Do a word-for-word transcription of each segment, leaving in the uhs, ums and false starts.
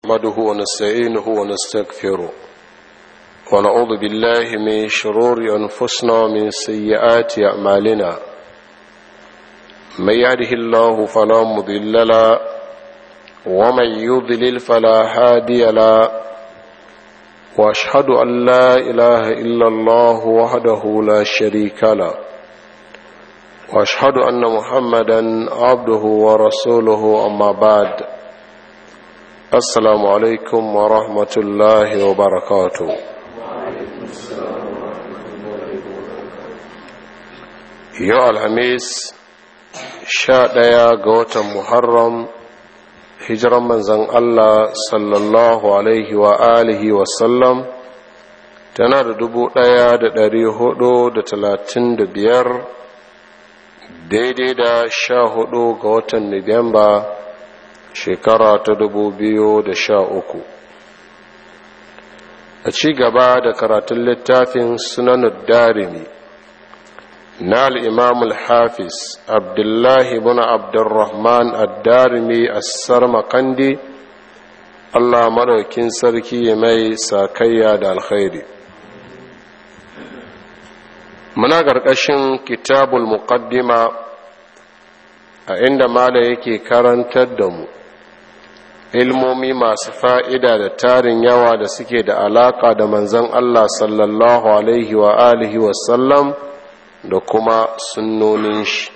نحمده ونستعينه ونستغفره ونعوذ بالله من شرور أنفسنا ومن سيئات أعمالنا من يهده الله فلا مضل له ومن يضلل فلا هادي له وأشهد أن لا إله إلا الله وحده لا شريك له وأشهد أن محمدا عبده ورسوله أما بعد السلام عليكم ورحمة الله وبركاته يا الخميس شاء ديا قوة محرم هجرا من زن الله صلى الله عليه وآله وسلم تنار دبو ديا دري هدو دتلاتين دبير daidai da sha hudu ga watan Nuwamba shekara ta dubu biyu da sha uku. A ci gaba da karatun littafin Sunan Darimi na al-Imam al-Hafiz Abdullahi ibn Abdurrahman ad-Darimi as-Sarmaqandi, Allah madaukin sarki ya mai sakayya da alkhairi. Muna ƙarƙashin kitabul muqaddima a inda mala yake karantar da mu ilmomi masu fa'ida da tarin yawa da suke da alaƙa da manzon Allah sallallahu alaihi wa alihi wasallam da kuma sunnonin shi.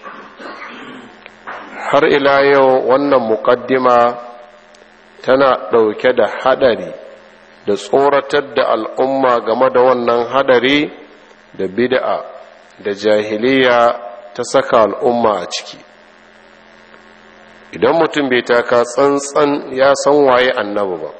Har ila yau wannan muqaddima tana ɗauke da haɗari da tsoratar da al'umma game da wannan haɗari da bid'a da jahiliya ta saka al'umma a ciki. Idan mutum bai taka tsantsan ya san waye annabi ba,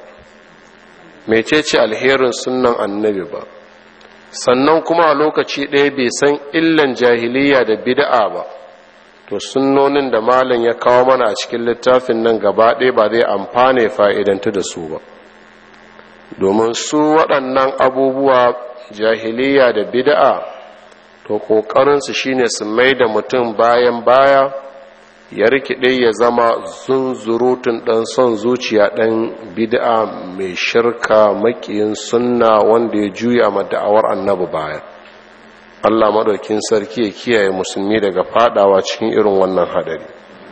mecece alherin sunnan annabi ba, sannan kuma a lokaci ɗaya bai san illan jahiliya da bid'a ba, to sunnonin da malam ya kawo mana a cikin littafin nan gaba ɗaya ba zai amfane fa'idanta da su ba, domin su waɗannan abubuwa jahiliya da bid'a to kokarinsu shine su mai da mutum bayan baya ya rikide ya zama zunzurutun dan son zuciya dan bid'a mai shirka makiyin sunna wanda ya juya ma da'awar annabi baya. Allah madaukin sarki ya kiyaye musulmi daga fadawa cikin irin wannan hadari.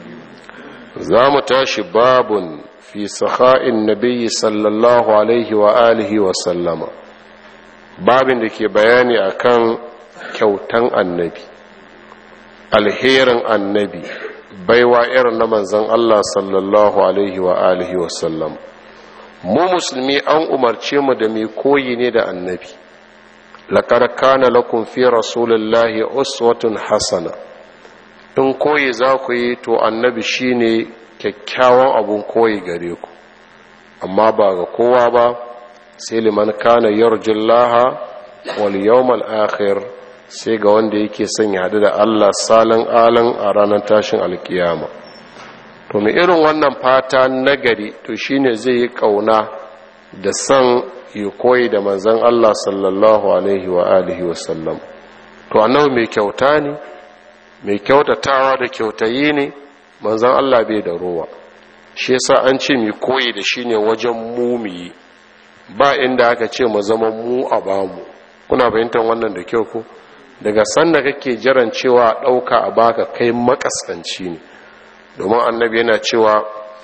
Za mu tashi babun fi sakha'in nabiyyi sallallahu alaihi wa alihi wa sallama, babin da ke bayani akan kyautan annabi, alherin annabi, baiwa irin na manzon Allah sallallahu alaihi wa alihi wa sallam. Mu musulmi an umarce mu da mai koyi ne da annabi. Laqad kana lakum fi rasulillahi uswatun hasana. In koyi za ku yi to annabi shine kyakkyawan abun koyi gare ku, amma ba ga kowa ba sai liman kana yarjullaha wal yawmal akhir, sai ga wanda yake son ya hadu da Allah salan alan a ranar tashin alkiyama. To mai irin wannan fata nagari to shine zai yi kauna da son yi koyi da manzon Allah sallallahu alaihi wa alihi wa sallam. To annabi mai kyauta ne, mai kyautatawa da kyautayi ne, manzon Allah bai da rowa. Shi yasa an ce mai koyi da shi ne wajen mumiyi, ba inda aka ce mu zama mu a bamu. Kuna fahimtar wannan da kyau ko? Daga sanda kake jiran cewa ɗauka a baka kai makaskanci ne, domin annabi yana cewa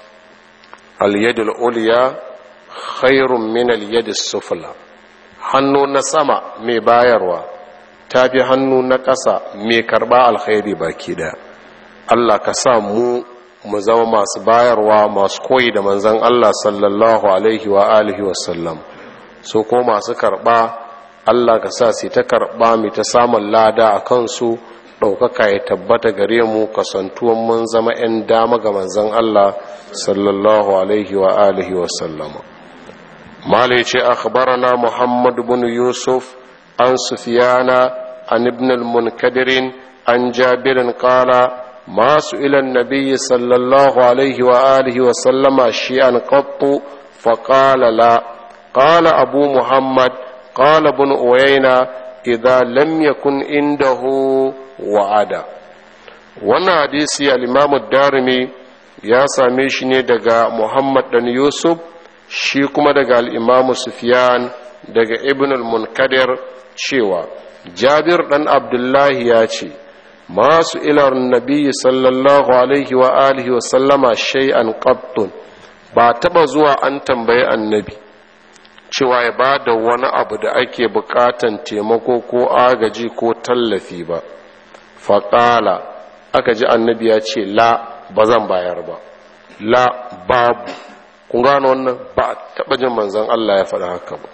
al-yadul ulya khairun min al-yadis sufla, hannu na sama mai bayarwa tafi hannu na ƙasa mai karba alkhairi baki da. Allah ka sa mu mu zama masu bayarwa, masu koyi da manzon Allah sallallahu alaihi wa alihi wa sallam. So ko masu karba Allah ka sa su ta karba mu ta samun lada a kansu, ɗaukaka ya tabbata gare mu kasantuwan mun zama 'yan dama ga manzon Allah sallallahu alaihi wa alihi wa sallam. Malai ce akhbarana Muhammad ibn Yusuf an Sufyana an ibn al-Munkadir an Jabir qala ما سئل النبي صلى الله عليه وآله وسلم شيئا قط فقال لا. قال أبو محمد قال ابن أوينا إذا لم يكن عنده وعدا. wannan hadisi al-Imam ad-Darimi ya same shi ne daga Muhammad dan Yusuf shi kuma daga al'imamu Sufyan daga ibn al-Munkadir cewa Jabir ɗan Abdullahi ya ce masu ilar nabi sallallahu alaihi wa alihi wa sallama shay'an qattun, ba taba zuwa an tambayi annabi cewa ya ba da wani abu da ake bukatan taimako ko agaji ko tallafi ba. Faƙala aka ji annabi ya ce la, ba zan bayar ba, la, babu. Kun gano wannan? Ba taɓa jin manzon Allah ya faɗa haka ba.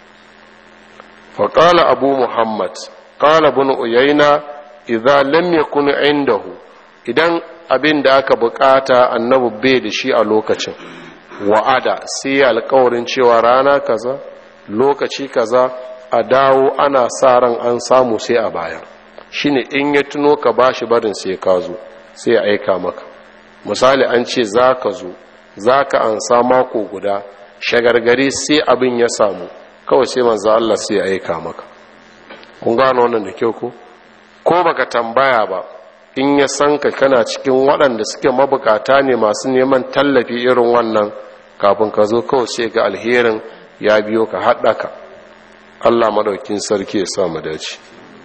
Faƙala abu Muhammad, ƙala bin Uyayna, idza lam yakun indahu, idan abin da aka bukata annabi bai da shi a lokacin, wa'ada sai alƙawarin cewa rana kaza lokaci kaza a dawo ana sa ran an samu sai a bayar. Shine in ya tuno ka bashi barin sai ka zo sai ya aika maka. Misali an ce za ka zo za ka ansa mako guda, shagargari sai abin ya samu kawai sai manzo Allah sai ya aika maka. Kun gano wannan da kyau ko? Ko baka tambaya ba, in ya san ka kana cikin waɗanda suke mabukata ne masu neman tallafi irin wannan, kafin ka zo kawai sai ga alherin ya biyo ka haɗa ka. Allah madaukin sarki ya sa mu dace.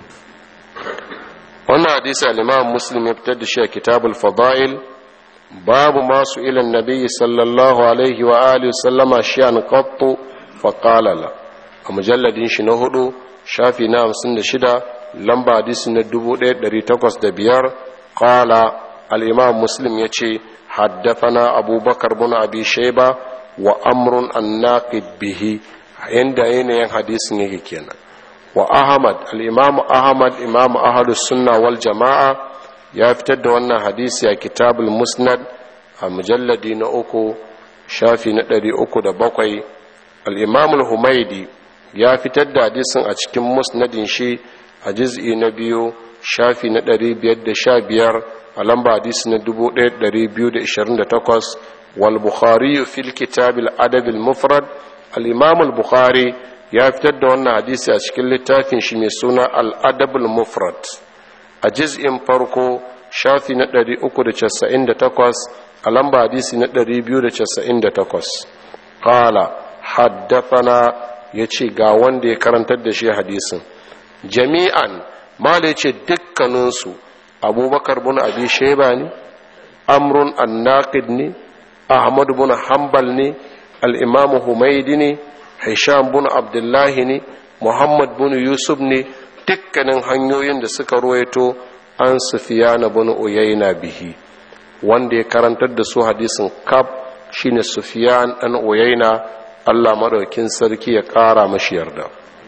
Wannan hadisi al-Imam Muslim ya fitar da shi a Kitabul Fadail, babu masu ilan nabi sallallahu alaihi wa alihi sallama shi'an qattu fa qala la, a mujalladin shi na hudu shafi na hamsin da shida, lamba hadisi na dubu ɗaya ɗari takwas da biyar. Qala al-Imam Muslim ya ce haddathana Abubakar bin Abi Shayba wa amrun annaqid bihi, inda yanayin hadisin yake kenan. Wa Ahmad, al-Imam Ahmad imam ahlus sunna wal jama'a ya fitar da wannan hadisi a Kitabul Musnad a mujalladi na uku shafi na ɗari uku da bakwai. al-Imam al-Humaydi ya fitar da hadisin a cikin musnadin shi a juz'i na biyu shafi na ɗari biyar da sha biyar, a lamba hadisi na dubu ɗaya ɗari biyu da ishirin da takwas. wal Bukhari fil Kitab al-Adab al-Mufrad, al-Imam al-Bukhari ya fitar da wannan hadisi a cikin littafin shi mai suna al-Adab al-Mufrad a juz'in farko shafi na ɗari uku da casa'in da takwas, a lamba hadisi na ɗari biyu da casa'in da takwas. Qala haddathana, yace ga wanda ya karantar da shi hadisin jami'an, mala yace dukkaninsu Abubakar bin Abi Shayba ne, Amrun an-Naqid ne, Ahmad bin Hanbal ne, al-Imam Humaydi ne, Hisham bin Abdullah ne, Muhammad bin Yusuf ne, dukkanin hanyoyin da suka ruwaito an Sufyan bin Uyayna bihi. Wanda ya karantar da su hadisin kaf shine Sufyan dan Uyayna, Allah madaukin sarki ya kara mashi yarda.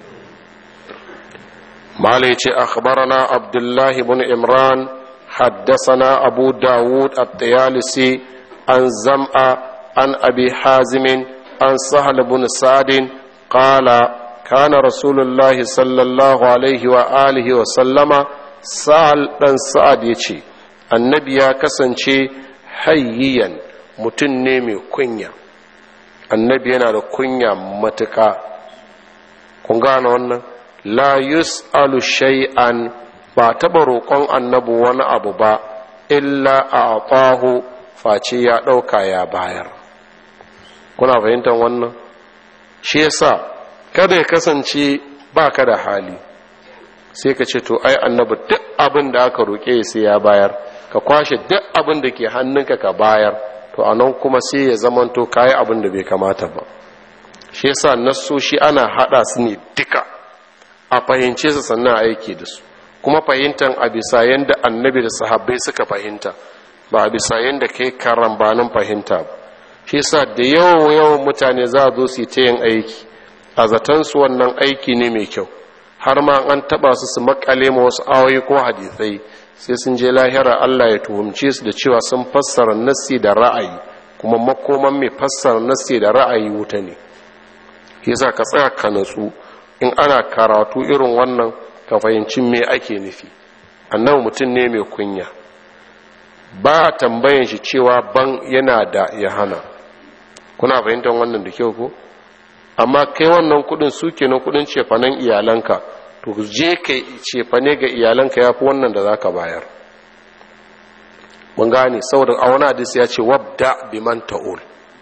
Malai ce akhbarana Abdullah ibn Imran haddathana Abu Dawud at-Tayalisi an Zam'a an Abi Hazim an Sahal ibn Sa'd qala kana Rasulullah sallallahu alaihi wa alihi wa sallama, Sahal dan Sa'ad yace annabi ya kasance hayyiyan, mutum ne mai kunya. Annabi yana da kunya matuka. Kun gane wannan? La yus'alu shay'an, ba taɓa roƙon annabi wani abu ba illa a'tahu, face ya ɗauka ya bayar. Kuna fahimtar wannan? Shi yasa kada ya kasance baka da hali sai ka ce to ai annabi duk abin da aka roƙe sai ya bayar, ka kwashe duk abin da ke hannunka ka bayar, to anan kuma sai ya zamanto kayi abin da bai kamata ba. Shi yasa nassoshi ana hada su ne duka a fahimce su sannan aiki da su, kuma fahimtar a bisa yanda annabi da sahabbai suka fahimta, ba a bisa yanda kai karambanin fahimta ba. Shi yasa da yawan yawan mutane za a zo su yi ta yin aiki a zaton su wannan aiki ne mai kyau, har ma an taba su su makale ma wasu ayoyi ko hadisai, sai sun je lahira Allah ya tuhumce su da cewa sun fassara nassi da ra'ayi, kuma makoman mai fassara nassi da ra'ayi wuta ne. Yasa ka tsaya ka natsu in ana karatu irin wannan, ka fahimci me ake nufi. Annabi mutum ne mai kunya, ba tambayan shi cewa ban yana da ya hana. Kuna fahimtar wannan da kyau ko? Amma kai wannan kudin su kenan kudin cefanen iyalanka, to je kai cefane ga iyalanka yafi wannan da zaka bayar. Mun gane, saboda a wani hadisi ya ce wabda biman ta'ul,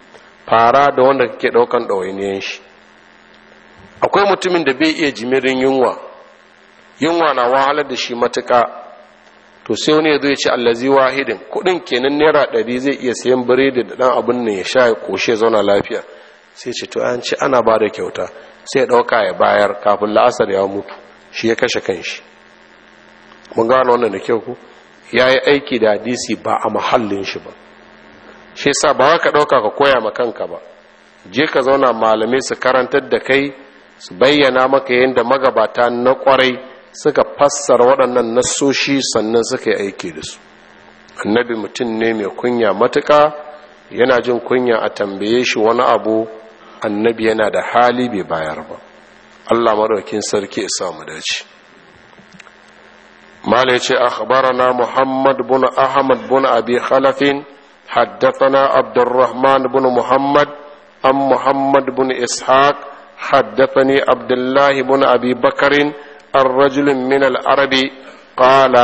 fara da wanda kake ɗaukan ɗawainiyan shi. Akwai mutumin da bai iya jimirin yunwa, yunwa na wahalar da shi matuƙa, to sai wani ya zo ya ce allazi wahidin, kuɗin kenan naira ɗari zai iya sayan biredi da ɗan abin nan ya sha ya ƙoshe zauna lafiya, sai ce to an ce ana ba da kyauta, sai ya ɗauka ya bayar kafin la'asar ya mutu, shi ya kashe kanshi. Mun gano wannan da kyau ku, ya yi aiki da hadisi ba a mahallin shi ba. Shi yasa ba ka ɗauka ka koya ma kanka ba, je ka zauna malamai su karantar da kai, su bayyana maka yadda magabata na ƙwarai suka fassara waɗannan nassoshi sannan suka yi aiki da su. Annabi mutum ne mai kunya matuƙa, yana jin kunya a tambaye shi wani abu, annabi yana da hali bai bayar ba. Allah madaukin sarki ya samu dace. Mala yace akhbarana Muhammad bin Ahmad bin Abi Khalaf haddathana Abdurrahman bin Muhammad am Muhammad bin Ishaq haddathani Abdullah bin Abi Bakr الرجل من العرب قال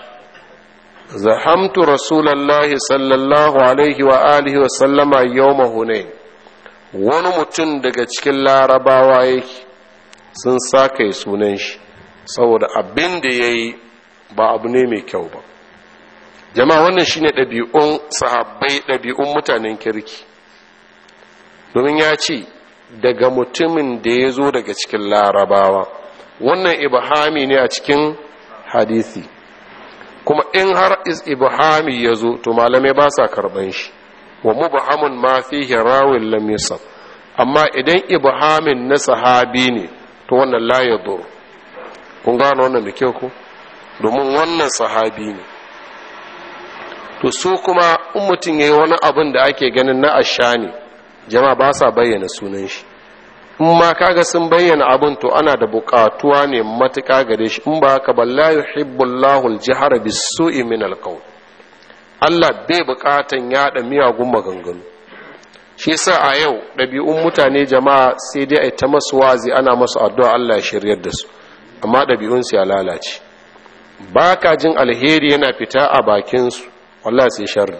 زحمت رسول الله صلى الله عليه وآله وسلم يوم هنين. wani mutum daga cikin larabawa yake sun saka sunan shi saboda abin da ya yi ba abu ne mai kyau ba. Jama'a wannan shine ɗabi'un sahabbai, ɗabi'un mutanen kirki, domin ya ce daga mutumin da ya zo daga cikin larabawa, wannan ibhami ne a cikin hadisi, kuma in har is ibhami ya zo to malamai ba sa karban shi, wa mubhamun ma fihi rawin lam yusab. Amma idan ibhamin na sahabi ne to wannan la yadur. Kun gano wannan da kyau ko, domin wannan sahabi ne. To su kuma in mutum yayi wani abin da ake ganin na ashani, jama'a ba sa bayyana sunan shi. In ma kaga sun bayyana abin to ana da bukatuwa ne matuƙa gare shi, in ba haka ba la yuhibbullahu al-jahra bis-su'i min al-qawl. Allah bai bukatan yada miyagun maganganu. Shi yasa a yau ɗabi'un mutane jama'a sai dai ai ta masu wazi ana masu addu'a Allah ya shiryar da su, amma ɗabi'un su ya lalace. Baka jin alheri yana fita a bakin su, wallahi sai sharri.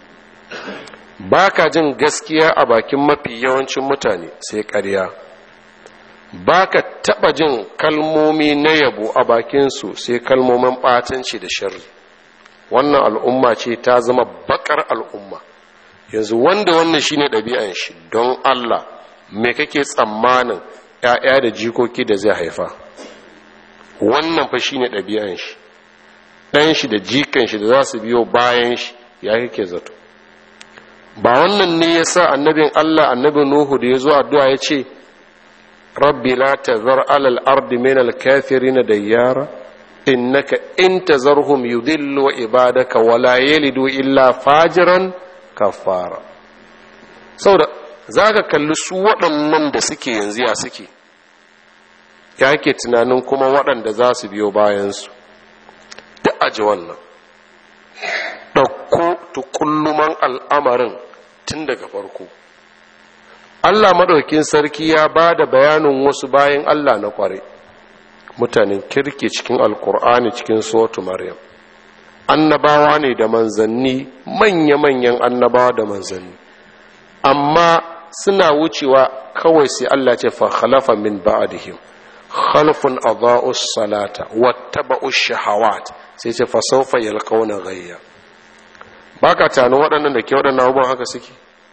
Baka jin gaskiya a bakin mafi yawancin mutane sai ƙarya. Baka taba jin kalmomi na yabo a bakin su sai kalmomin ɓatanci da sharri. Wannan al'umma ce ta zama bakar al'umma. Yanzu wanda wannan shine ɗabi'an shi, don Allah me kake tsammanin ‘ya'ya da jikoki da zai haifa? Wannan fa shine ɗabi'an shi, ɗan shi da jikan shi da za su biyo bayan shi, ya kake zato? Ba wannan ne ya sa annabin Allah, annabin Nuhu da ya zo addu'a ya ce, Rabbi la tazar alal ardi min al-kafirin dayyara innaka in tazarhum yudillu ibadaka wala yalidu illa fajiran kafara. Saboda zaka kalli su waɗannan da suke yanzu ya suke, ya ke tunanin kuma waɗanda za su biyo bayansu. Duk aji wannan ɗauko tukulluman al'amarin tun daga farko. Allah madaukin sarki ya ba da bayanin wasu bayan Allah na kware, mutanen kirki cikin alkur'ani cikin suratu Maryam. Annabawa ne da manzanni, manya-manyan annabawa da manzanni, amma suna wucewa kawai sai Allah ce fa khalafa min ba'dihim khalfun adaa'us salata wattaba'ush shahawat, sai ce fa sawfa yalqawna ghayya. Baka tana waɗannan da ke waɗannan abubuwan haka suke?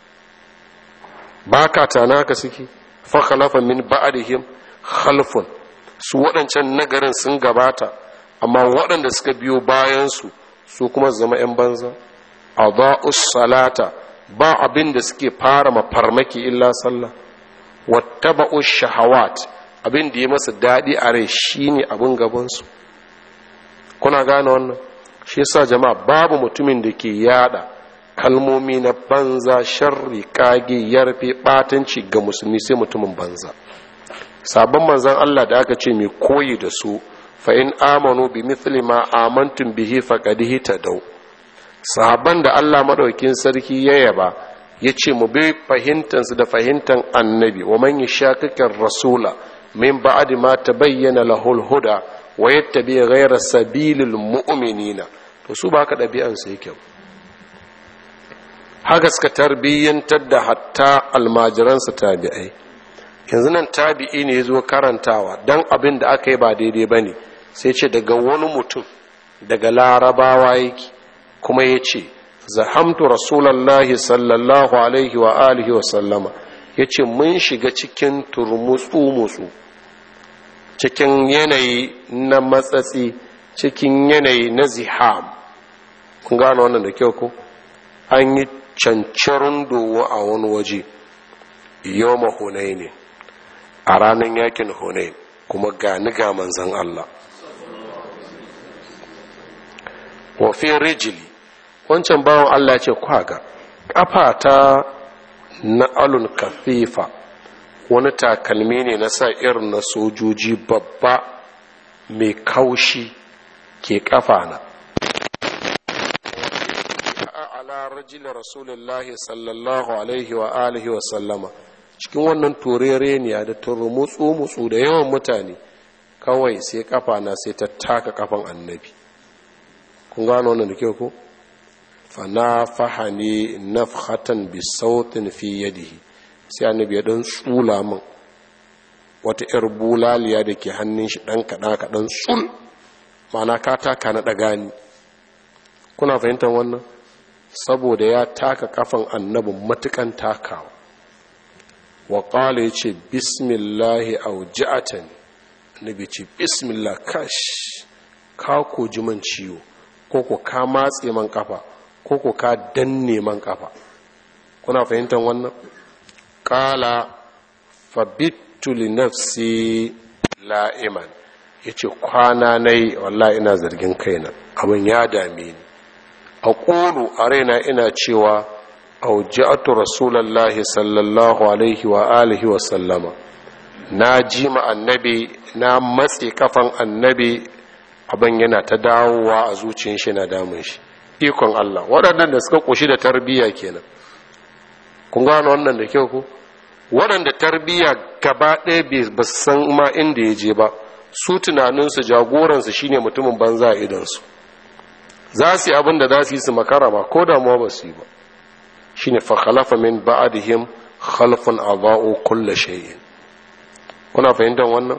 Baka tana haka suke? Fa khalafa min ba'dihim khalfun, su waɗancan nagarin sun gabata, amma waɗanda suka biyo bayansu su kuma zama 'yan banza. Adaa'us salata, ba abin da suke fara mafarmaki illa sallah. Wattaba'ush shahawat, abin da ya masa daɗi a rai shine abin gabansu. Kuna gane wannan? Shi yasa jama'a babu mutumin da ke yada kalmomi na banza, sharri, kage, yarfe, batanci ga musulmi sai mutumin banza. Sabon manzon Allah da aka ce mai koyi da su, fa in amanu bi mithli ma amantum bihi faqad ihtadaw. Sahaban da Allah madaukin sarki ya yaba, yace mu bi fahimtan su da fahimtan annabi, wa man yashakikar rasula min ba'di ma tabayyana lahul huda wa yattabi ghayra sabilil mu'minina. To su baka dabi'an su yake. haka suka tarbiyyantar da hatta almajiransa tabi'ai. Yanzu nan tabi'i ne ya zo karantawa don abin da aka yi ba daidai ba ne, sai ce daga wani mutum daga larabawa yake, kuma ya ce zahamtu rasulallahi sallallahu alaihi wa alihi wa sallama, ya ce mun shiga cikin turmutsu-mutsu, cikin yanayi na matsatsi, cikin yanayi na ziham. kun gano wannan da kyau ko? An yi cancarin dowa a wani waje yawma hunaini, a ranar yakin hunain, kuma gani ga manzan Allah. Wafin rijili, wancan bawan Allah ce kwaga ƙafata na alun kafifa, wani takalmi ne na sa irin na sojoji babba mai kaushi ke ƙafa na. Ala rajil rasulullahi sallallahu alaihi wa alihi wa sallama, cikin wannan turereniya da turmutsu mutsu da yawan mutane, kawai sai ƙafa na sai ta taka ƙafan annabi. kun gano wannan da kyau ko? Fana fahani nafhatan bi sautin fi yadihi, sai annabi ya dan tsula min wata yar bulaliya da ke hannun shi dan kada kadan tsul, ma'ana ka taka na daga ni. kuna fahimtar wannan? Saboda ya taka kafan annabin matukan takawa. Wa qala yace bismillahi auja'atan, annabi ce bismillah, kash ka ko ji man ciwo, ko ko ka matse man kafa, ko ko ka danne man kafa. kuna fahimtar wannan? Qala fabittu li nafsi la'iman, yace kwana nayi wallahi ina zargin kaina, abin ya dame ni. aqulu a raina ina cewa auja'atu rasulullahi sallallahu alaihi wa alihi wa sallama, na ji ma annabi, na matse kafan annabi, abin yana ta dawowa a zuciyar shi na damun shi. Ikon Allah, waɗannan da suka ƙoshi da tarbiyya kenan. kun gano wannan da kyau ko? Waɗanda tarbiyya gaba ɗaya ba san ma inda ya je ba, su tunaninsu jagoransu shine mutumin banza a idansu. Za su yi abin da za su yi su makara ba, ko damuwa ba su yi ba. Shine fa khalafa min ba'dihim khalfun adaa'u kulla shay'in. kuna fahimtar wannan?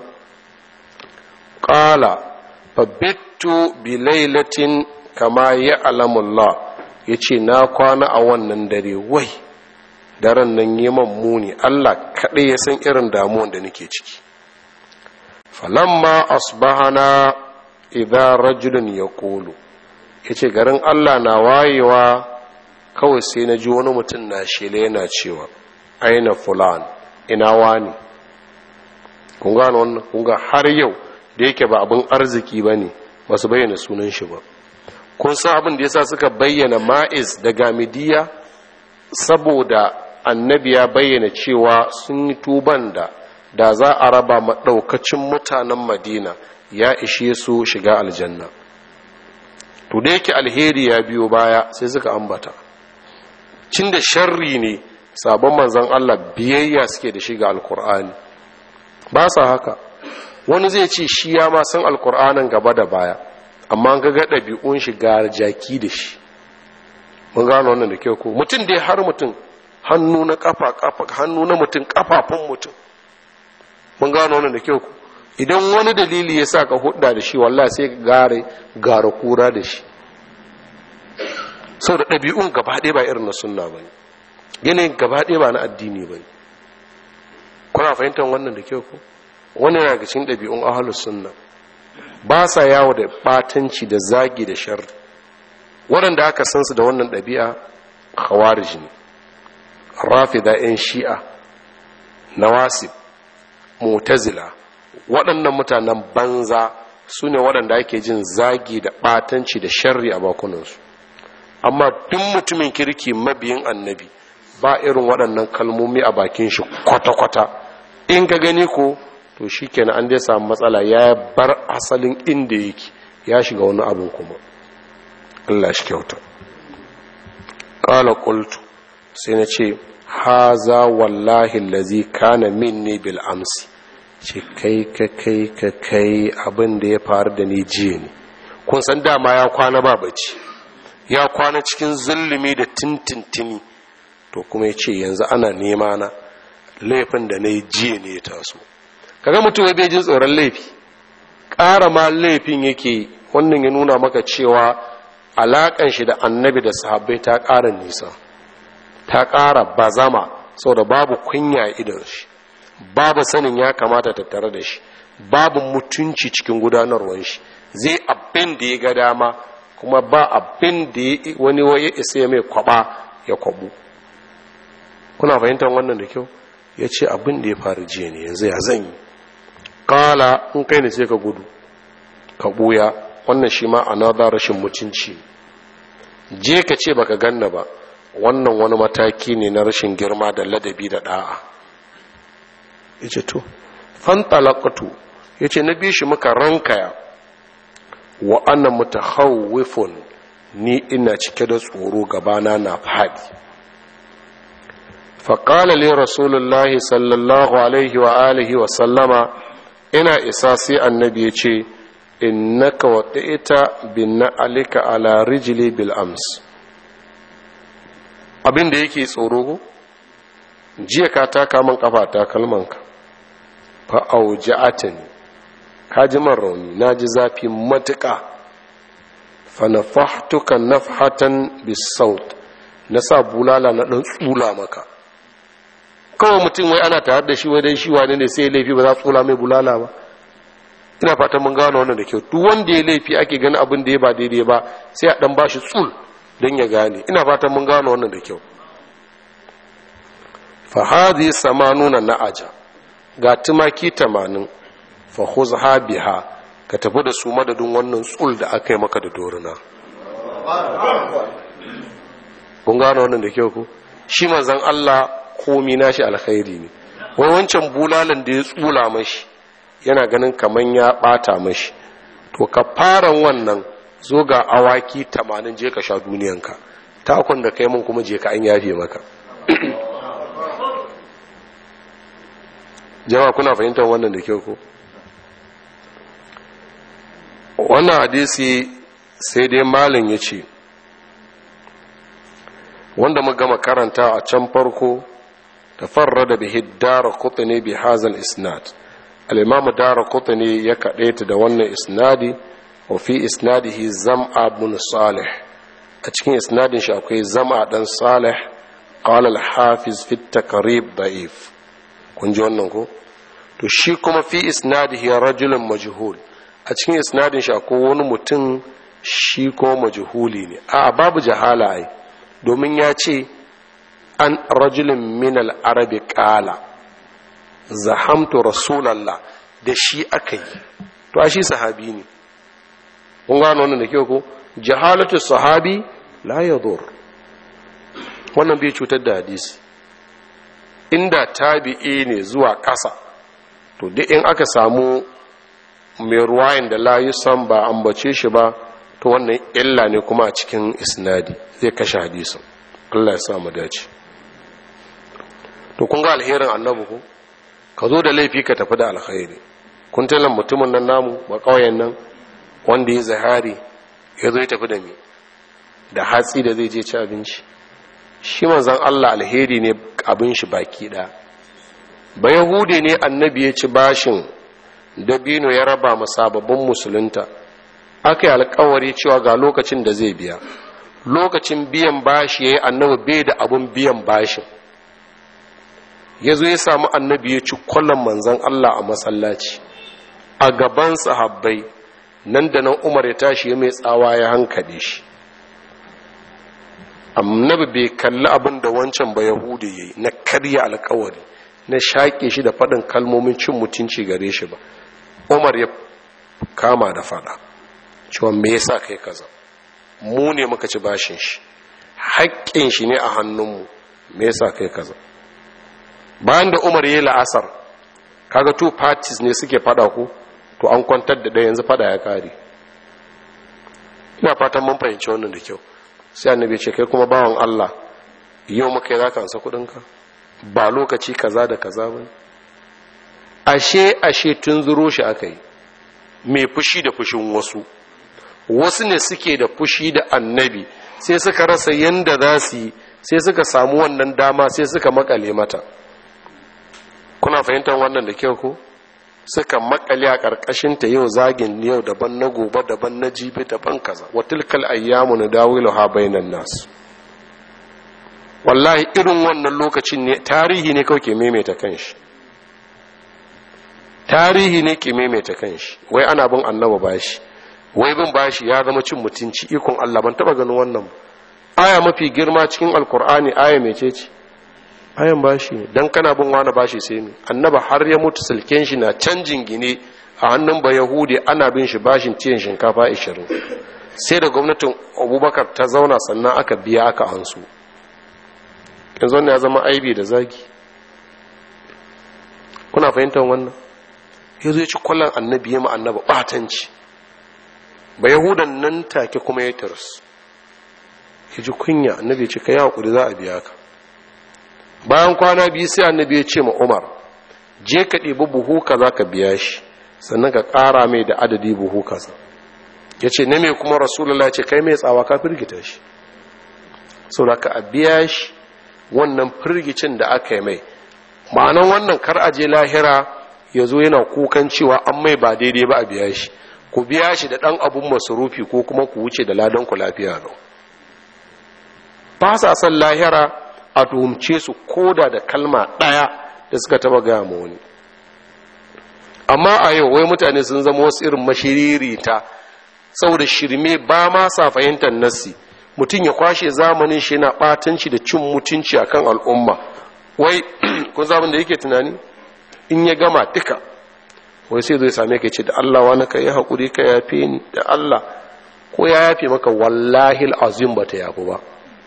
Qala fabittu bi lailatin kama ya'lamu Allah, yace na kwana a wannan dare, wai daren nan yaman muni, Allah kadai ya san irin damuwan da nake ciki. Falamma asbahana idza rajulun yaqulu, yace garin Allah na wayewa kawai sai na ji wani mutum na shele yana cewa aina fulan, ina wani. kun gano wannan? kun ga har yau da yake ba abin arziki ba ne, ba su bayyana sunan shi ba. kun san abin da yasa suka bayyana ma'iz da gamidiya? Saboda annabi ya bayyana cewa sun yi tuban da da za a raba maɗaukacin mutanen madina ya ishe su shiga aljanna. To da yake alheri ya biyo baya sai suka ambata, cin da sharri ne sabon manzon Allah biyayya suke da shiga alkur'ani, ba sa haka. Wani zai ce shi ya ma san alkur'anin gaba da baya, amma ga ga ɗabi'un shiga jaki da shi. mun gano wannan da kyau ko? Mutum dai har mutum, hannu na kafa kafa, hannu na mutum, kafafun mutum. mun gano wannan da kyau ko? Idan wani dalili ya sa ka hudda da shi, wallahi sai ka gare gara kura da shi. Sau da ɗabi'un gaba ɗaya ba irin na sunna ba ne, yanayin gaba ɗaya ba na addini ba ne. kuna fahimtar wannan da kyau ko? Wani yana ga cikin ɗabi'un ahlus sunna, ba sa yawo da batanci da zagi da sharri. Waɗanda aka san su da wannan ɗabi'a khawarij ne, rafida 'yan shi'a, nawasib, mu'tazila. waɗannan mutanen banza su ne waɗanda ake jin zagi da ɓatanci da sharri a bakunansu. Amma duk mutumin kirki mabiyin annabi ba irin waɗannan kalmomi a bakin shi kwata-kwata. In ka gani ko to shi kenan an dai samu matsala, ya bar asalin inda yake ya shiga wani abin kuma. Allah shi kyauta. Qala qultu, sai na ce haza wallahi allazi kana minni bil amsi, ce kai ka kai ka kai abin da ya faru da ni jiya ne. kun san dama ya kwana ba bacci, ya kwana cikin zulumi da tintintini, to kuma ya ce yanzu ana nema na laifin da na yi jiya ne ya taso. Kaga mutum bai jin tsoron laifi, ƙara ma laifin yake. Wannan ya nuna maka cewa alaƙan shi da annabi da sahabbai ta ƙara nisa, ta ƙara bazama, saboda babu kunya idan shi, babu sanin ya kamata tattare da shi, babu mutunci cikin gudanarwar shi, zai abin da ya ga dama, kuma ba abin da wani waye isa ya mai kwaba ya kwabu. Kuna fahimtar wannan da kyau? Ya ce abin da ya faru jiya ne, yanzu ya zan yi. Kala in kai ne sai ka gudu ka buya, wannan shi ma another rashin mutunci. Je ka ce baka ganna ba, wannan wani mataki ne na rashin girma da ladabi da da'a. Yace to fantalaqtu, yace na bi shi muka rankaya, wa ana mutakhawwifun, ni ina cike da tsoro, gabana na fadi. Faqala li rasulullahi sallallahu alaihi wa alihi wa sallama, ina isa sai annabi yace innaka wada'ita bin na'alika ala rijli bil ams. Abin da yake tsoro ko jiya ka taka man kafa ta kalmanka, fa auja'atani, ka ji man rauni, na ji zafi matuƙa. Fa nafahtuka nafhatan bis-saut, na sa bulala na ɗan tsula maka. Kawai mutum wai ana tare da shi wai dan shi wani ne sai laifi ba za tsula mai bulala ba. Ina fatan mun gano wannan da kyau. Duk wanda ya laifi ake gani abin da ya ba daidai ba sai a dan bashi tsul don ya gane. Ina fatan mun gano wannan da kyau. Fa hadhi samanuna na'aja, ga tumaki tamanin, fa khuzha biha, ka tafi da su madadin wannan tsul da aka yi maka da dorina. Kun gano wannan da kyau ko? Shi manzon Allah komi nashi alkhairi ne. Wai wancan bulalan da ya tsula mashi yana ganin kaman ya bata mashi, to ka fara wannan, zo ga awaki tamanin, je ka sha duniyanka, takon da kai mun kuma je ka an yafe maka. Jama'a kuna fahimtar wannan da kyau ko? Wannan hadisi sai dai malin ya ce, wanda mu gama karanta a can farko, tafarrada bihi Daraqutni bi hazal isnad. Al-Imam Daraqutni ya kadaita da wannan isnadi, wa fi isnadihi Zam'a ibn Salih. A cikin isnadin shi akwai Zam'a dan Salih. Qala al-Hafiz fi at-Taqrib da'if. Kun ji wannan ko? To shi kuma fi isnadihi rajulun majhul. A cikin isnadin shi akwai wani mutum shi ko majhuli ne. A babu jahala ai. Domin ya ce an rajulun min al-arabi qala zahamtu rasulallah, da shi aka yi, to a shi sahabi ne. Kun gano wannan da kyau ko? Jahalatu sahabi la yadur, wannan bai cutar da hadisi. Inda tabi'i ne zuwa ƙasa, to duk in aka samu mai ruwayin da la yusan ba ambace shi ba, to wannan illa ne kuma a cikin isnadi, zai kashe hadisin. Allah ya sa mu dace. To kun ga alherin annabi ko? Ka zo da laifi ka tafi da alkhairi. Kun talan mutumin nan namu ba kauyen nan wanda ya zahari ya zo ya tafi da me, da hatsi da zai je ci abinci. Shi manzon Allah alheri ne abin shi baki da. Ba Yahude ne annabi ya ci bashin dabino ya raba masa babban musulunta. Aka yi alkawari cewa ga lokacin da zai biya. Lokacin biyan bashi yayi annabi bai da abun biyan bashin. Ya zo ya samu annabi ya ci kwallon manzan Allah a masallaci a gaban sahabbai, nan da nan Umar ya tashi ya mai tsawa ya hankali shi. Annabi bai kalli abin da wancan ba Yahudi yayi na karya alkawari, na shaƙe shi da faɗin kalmomin cin mutunci gare shi ba. Umar ya kama da faɗa cewa me yasa kai kaza, mu ne muka ci bashin shi, haƙƙin shi ne a hannunmu, me yasa kai kaza. Bayan da Umar ya yi la'asar, kaga two parties ne suke fada ku, to an kwantar da ɗaya, yanzu fada ya kare. Ina fatan mun fahimci wannan da kyau. Sai annabi ce kai kuma bawan Allah, yau muka yi za ka ansa kuɗinka, ba lokaci kaza da kaza ba. Ashe ashe tun zuro shi aka yi, mai fushi da fushin wasu. Wasu ne suke da fushi da annabi, sai suka rasa yanda za su yi sai suka samu wannan dama sai suka makale mata. Kuna fahimtar wannan da kyau ko? Suka makale a ƙarƙashin ta, yau zagin yau daban, na gobe daban, na jibi daban kaza. Wa tilkal ayyamu nadawiluha bainan nas. Wallahi irin wannan lokacin ne tarihi ne kawai ke maimaita kanshi. Tarihi ne ke maimaita kanshi. Wai ana bin annaba bashi. Wai bin bashi ya zama cin mutunci, ikon Allah, ban taba ganin wannan. Aya mafi girma cikin Alkur'ani aya mecece? Ayan bashi ne. Dan kana bin wani bashi sai ne. Annaba har ya mutu silken shi na canjin gine a hannun ba Yahudi, ana bin shi bashin ciyen shinkafa ashirin. Sai da gwamnatin Abubakar ta zauna sannan aka biya aka hansu. Yanzu wannan ya zama aibi da zagi. Kuna fahimtar wannan? Yanzu ya ci kwallon annabi ya ma annaba batanci. Ba Yahudan nan take kuma ya tirs. Ya ji kunya, annabi ya ce ka yi haƙuri za a biya ka. Bayan kwana biyu sai annabi ya ce ma Umar, je ka ɗibi buhu kaza ka biya shi, sannan ka ƙara mai da adadi buhu kaza. Ya ce na me kuma Rasulullah ce kai mai tsawa ka firgita shi. Sau da ka a biya shi wannan firgicin da aka yi mai. Ma'anan wannan kar a je lahira ya zo yana kukan cewa an mai ba daidai ba a biya shi. Ku biya shi da ɗan abun masarufi ko kuma ku wuce da ladan ku lafiya lau. Ba sa son lahira a tuhumce su koda da kalma ɗaya da suka taba gaya ma wani. Amma a yau wai mutane sun zama wasu irin mashiririta saboda shirme, ba ma sa fahimtar nassi. Mutum ya kwashe zamanin shi yana ɓatanci da cin mutunci akan al'umma. Wai kun zaɓin da yake tunani in ya gama duka wai sai zai same ka ce da Allah wani ka yi haƙuri ka yafe ni da Allah, ko ya yafe maka wallahi al'azim ba ta yafi ba.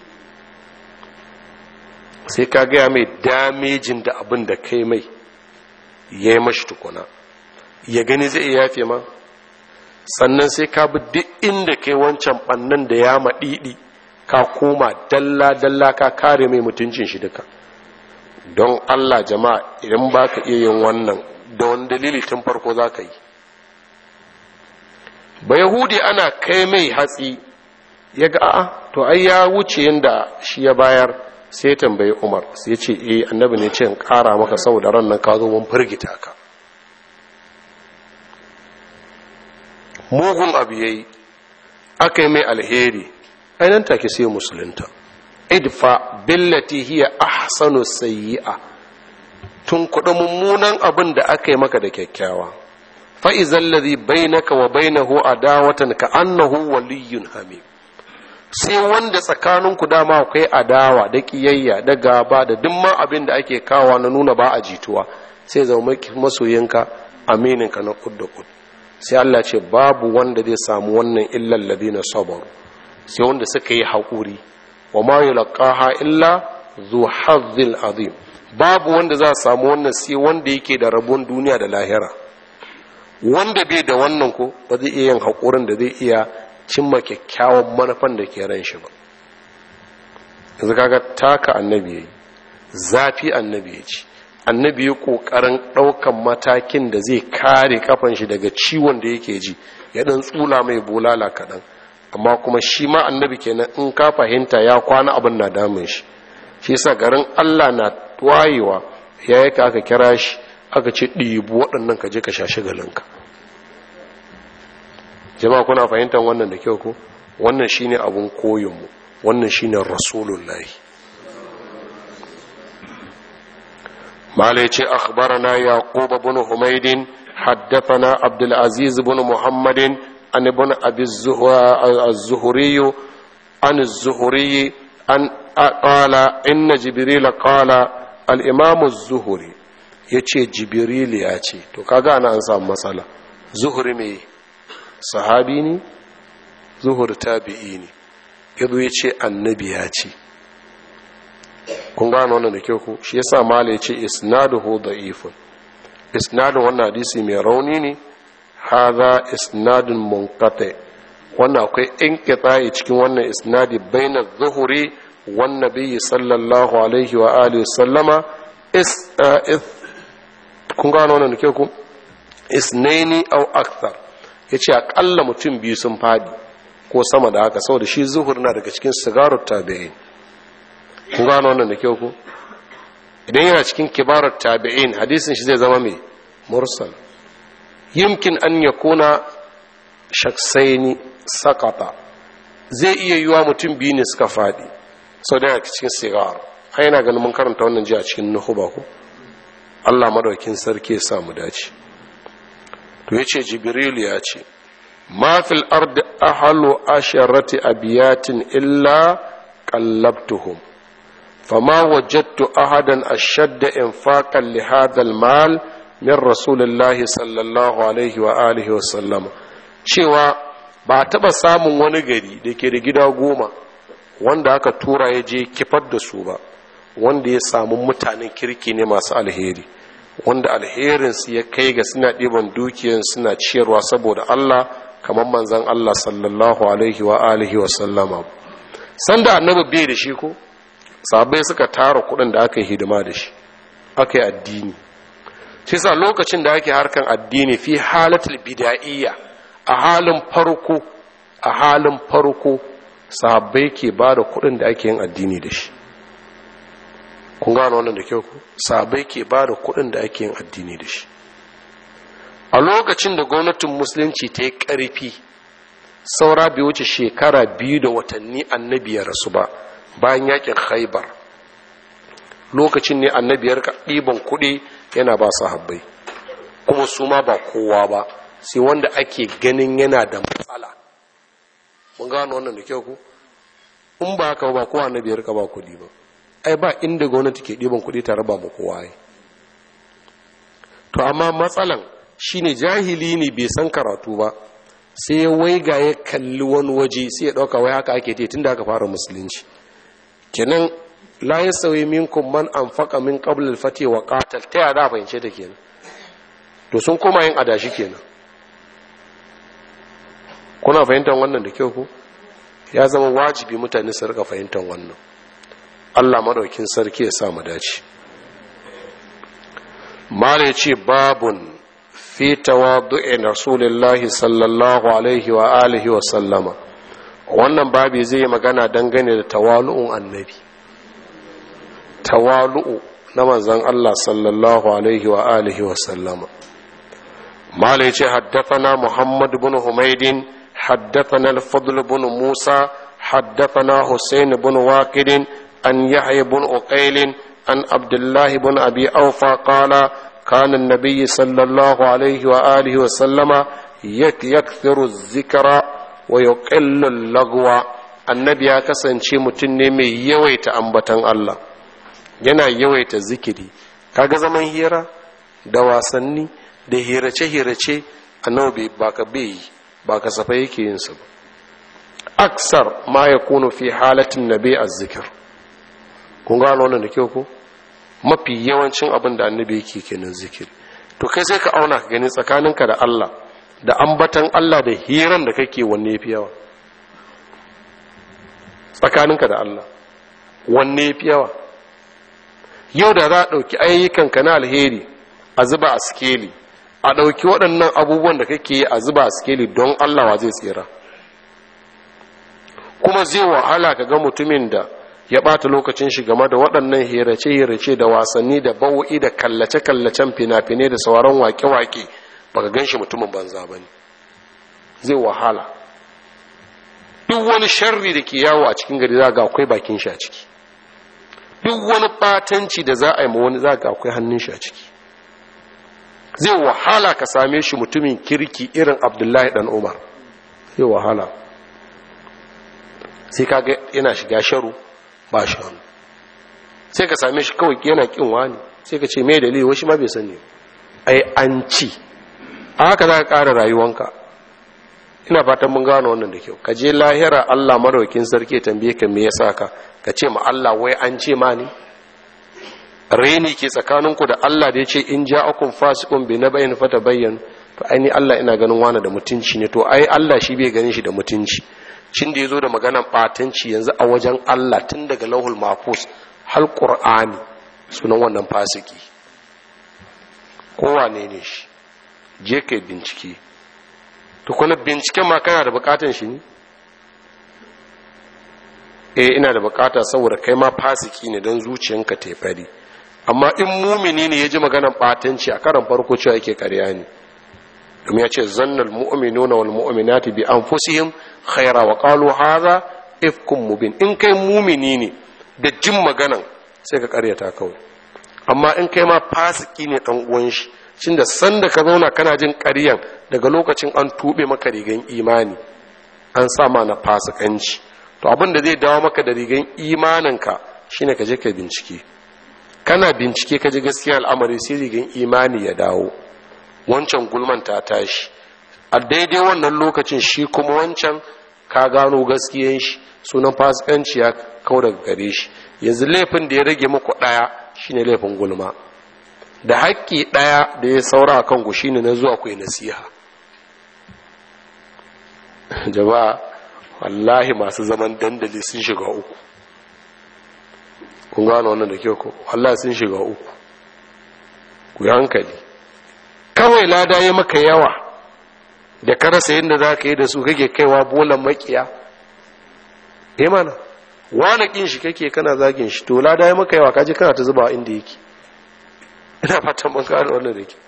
Sai ka gaya mai damejin da abin da kai mai ya yi mashi tukuna ya gani zai iya yafe ma. Sannan sai ka bi duk inda kai wancan ɓannan da ya maɗiɗi ka koma dalla-dalla ka kare mai mutuncin shi duka. Don Allah jama'a, idan ba ka iya yin wannan da wani dalili tun farko za ka yi. Ba Yahudi ana kai mai hatsi ya ga a'a to ai ya wuce yadda shi ya bayar, sai ya tambayi Umar, sai ya ce eh annabi ne ce in ƙara maka saboda ran nan ka zo mun firgita ka. Mugun abu yayi, aka yi mai alheri, ai nan take sai musulunta. Idfa billati hiya ahsanu sayyi'a, tun kuɗa mummunan abin da aka yi maka da kyakkyawa. Fa izal ladhi bainaka wa bainahu adawatan ka annahu waliyyun hamim. Sai wanda tsakaninku dama akwai adawa da kiyayya da gaba da duk ma abin da ake kawo na nuna ba a jituwa, sai zama masoyinka, amininka na kud da kud. Sai Allah ce babu wanda zai samu wannan illa alladhina sabaru, sai wanda suka yi haƙuri. Wa ma yulqaha illa zu hazzil azim, babu wanda za samu wannan sai wanda yake da rabon duniya da lahira. Wanda bai da wannan ko ba zai iya yin haƙurin da zai iya cimma kyakkyawan manufan da ke ran shi ba. Yanzu kaga taka annabi yayi, zafi annabi ya ci, annabi ya kokarin daukan matakin da zai kare kafan shi daga ciwon da yake ji, ya dan tsula mai bulala kadan. Amma kuma shi ma annabi kenan in ka fahimta ya kwana abin na damun shi. Shi yasa garin Allah na wayewa ya yaka aka kira shi aka ce ɗibu waɗannan ka je ka sha shagalinka. Jama'a kuna fahimtar wannan da kyau ko? Wannan shine abun koyonmu, wannan shine rasulullahi. Mala yace akhbarana Yaqub ibn Humaydin haddathana Abdul Aziz ibn Muhammadin an ibn Abi az-Zuhri an az-Zuhri an qala inna Jibril qala al-Imam az-Zuhri yace Jibril ya ce, to kaga ana an samu matsala. Zuhri me sahabi ne, Zuhur tabi'i ne, yazo yace annabi ya ce. Kun gano wannan da kyau ko? Shi yasa mala yace isnaduhu da'ifun, isnadun wannan hadisi mai rauni ne. Hadha isnadun munqati, wannan akwai inqita'i cikin wannan isnadi baina Zuhri wan nabiy sallallahu alaihi wa alihi sallama. is kun gano wannan da kyau ko? Isnaini aw akthar, yace akalla mutum biyu sun fadi ko sama da haka, saboda shi Zuhur na daga cikin sigarut tabi'in. kun gano wannan da kyau ku idan yana cikin kibarar tabi'in hadisin shi zai zama mai mursal yumkin an yakuna shaksaini sakata zai iya yiwa mutum biyu ne suka faɗi sau da cikin sigar har yana ganin mun karanta wannan ji a cikin nuhuba ku Allah madaukin sarki ya samu dace to yace jibril ya ce ma fil ardi ahlu asharati abiyatin illa qallabtuhum fama wajadtu ahadan ashadda infaqan li hadha al mal min rasulillahi sallallahu alaihi wa alihi wa sallam cewa ba taba samun wani gari da ke da gida goma wanda aka tura ya je kifar da su ba wanda ya samu mutanen kirki ne masu alheri wanda alherinsu ya kai ga suna ɗiban dukiyan suna ciyarwa saboda Allah kamar manzan Allah sallallahu alaihi wa alihi wa sallama sanda annabi bai da shi ko sahabbai suka tara kuɗin da aka yi hidima da shi aka yi addini shi sa lokacin da ake harkan addini fi halatul bida'iyya a halin farko a halin farko sahabbai ke ba da kuɗin da ake yin addini da shi kun gano wannan da kyau ku sahabbai ke ba da kuɗin da ake yin addini da shi a lokacin da gwamnatin musulunci ta yi ƙarfi saura bai wuce shekara biyu da watanni annabi ya rasu ba bayan yakin khaibar lokacin ne annabi ya rika ɗiban kuɗi yana ba sahabbai kuma su ma ba kowa ba sai wanda ake ganin yana da matsala mun gano wannan da kyau ku in ba haka ba kowa annabi ya rika ba kuɗi ba ai ba inda gwamnati ke ɗiban kuɗi ta raba mu kowa ai to amma matsalan shine jahili ne bai san karatu ba sai ya waiga ya kalli wani waje sai ya ɗauka wai haka ake te tunda aka fara musulunci kenan la yasawi minkum man anfaqa min qabl al-fati wa qatal ta ya da fahimce ta kenan to sun koma yin adashi kenan kuna fahimtar wannan da kyau ko ya zama wajibi mutane su rika fahimtar wannan Allah madaukin sarki ya sa mu dace mare ce babun fi tawadu'i rasulillahi sallallahu alaihi wa alihi wa sallama wannan babi zai yi magana dangane da tawalu'un annabi tawalu'u na manzon Allah sallallahu alaihi wa alihi wa sallama mare ce haddathana Muhammad ibn Humaydin haddathana al-Fadl ibn Musa haddathana Husayn ibn Waqid an Yahya ibn Uqayl an Abdullah ibn Abi Awfa qala كان النبي صلى الله عليه وآله وسلم يكثر الذكر ويقل اللغو النبي ya kasance mutum ne mai yawaita ambatan Allah yana yawaita zikiri kaga zaman hira da wasanni da hirace hirace annabi baka bai baka safa yake yin su aksar ma yakunu fi halatin nabi az-zikr kun ga wannan da kyau ko mafi yawancin abin da annabi yake kenan zikiri to kai sai ka auna ka gani tsakaninka da Allah da ambatan Allah da hiran da kake wanne yafi yawa tsakaninka da Allah wanne yafi yawa yau da za a dauki ayyukanka na alheri a zuba a skeli a dauki waɗannan abubuwan da kake yi a zuba a skeli don Allah wa zai tsira kuma zai wahala ka ga mutumin da ya ɓata lokacin shi game da waɗannan hirace-hirace da wasanni da bau'i da kallace-kallacen fina-finai da sauran wake-wake ba ka gan shi mutumin banza ba ne zai wahala duk wani sharri da ke yawo a cikin gari za ga akwai bakin shi a ciki duk wani ɓatanci da za a yi ma wani za ga akwai hannun shi a ciki zai wahala ka same shi mutumin kirki irin abdullahi dan umar zai wahala sai kaga yana shiga sharu ba shi wani sai ka same shi kawai yana kin wani sai ka ce mai dalili wasu ma bai sani ai an ci a haka za ka ƙara rayuwanka ina fatan mun gano wannan da kyau ka je lahira Allah madaukin sarki tambaye ka me yasa ka ka ce ma Allah wai an ce ma ni reni ke tsakaninku da Allah da ya ce in ja'akum fasiqun bi nabayin fatabayyan to ai ni Allah ina ganin wani da mutunci ne to ai Allah shi bai ganin shi da mutunci cin da ya zo da maganan ɓatanci yanzu a wajen Allah tun daga lauhul mafus hal ƙur'ani sunan wannan fasiki kowane ne shi je kai bincike to kuna binciken ma kana da bukatan shi ne eh ina da bukata saboda kai ma fasiki ne don zuciyanka ta fari, amma in mumini ne ya ji maganar batanci a karan farko cewa yake ƙarya ne, domin ya ce zannal mu'minuna wal mu'minati bi anfusihim khaira wa qalu hadha ifkum mubin. in kai mumini ne da jin maganan sai ka ƙaryata kawai, amma in kai ma fasiki ne dan uwan shi, shin da sanda ka zauna kana jin ƙaryan daga lokacin an tube maka rigan imani an sa ma na fasikanci, to abin da zai dawo maka da rigan imaninka shine ka je ka bincike. kana bincike ka ji gaskiya al'amari sai rigan imani ya dawo, wancan gulman ta tashi a daidai wannan lokacin, shi kuma wancan ka gano gaskiyan shi, sunan fasikanci ya kau daga gare shi. yanzu laifin da ya rage muku ɗaya shine laifin gulma, da haƙƙi ɗaya da ya saura kan ku shine na zuwa ku yi nasiha. jama'a wallahi masu zaman dandali sun shiga uku, kun gano wannan da kyau ko wallahi sun shiga uku. ku yi hankali, kawai lada ya maka yawa da ka rasa yadda za ka yi da su kake kaiwa bolan makiya. eh mana wani kin shi kake kana zagin shi, to lada ya maka yawa kaje kana ta zuba inda yake. ina fatan ban gano wannan da ke.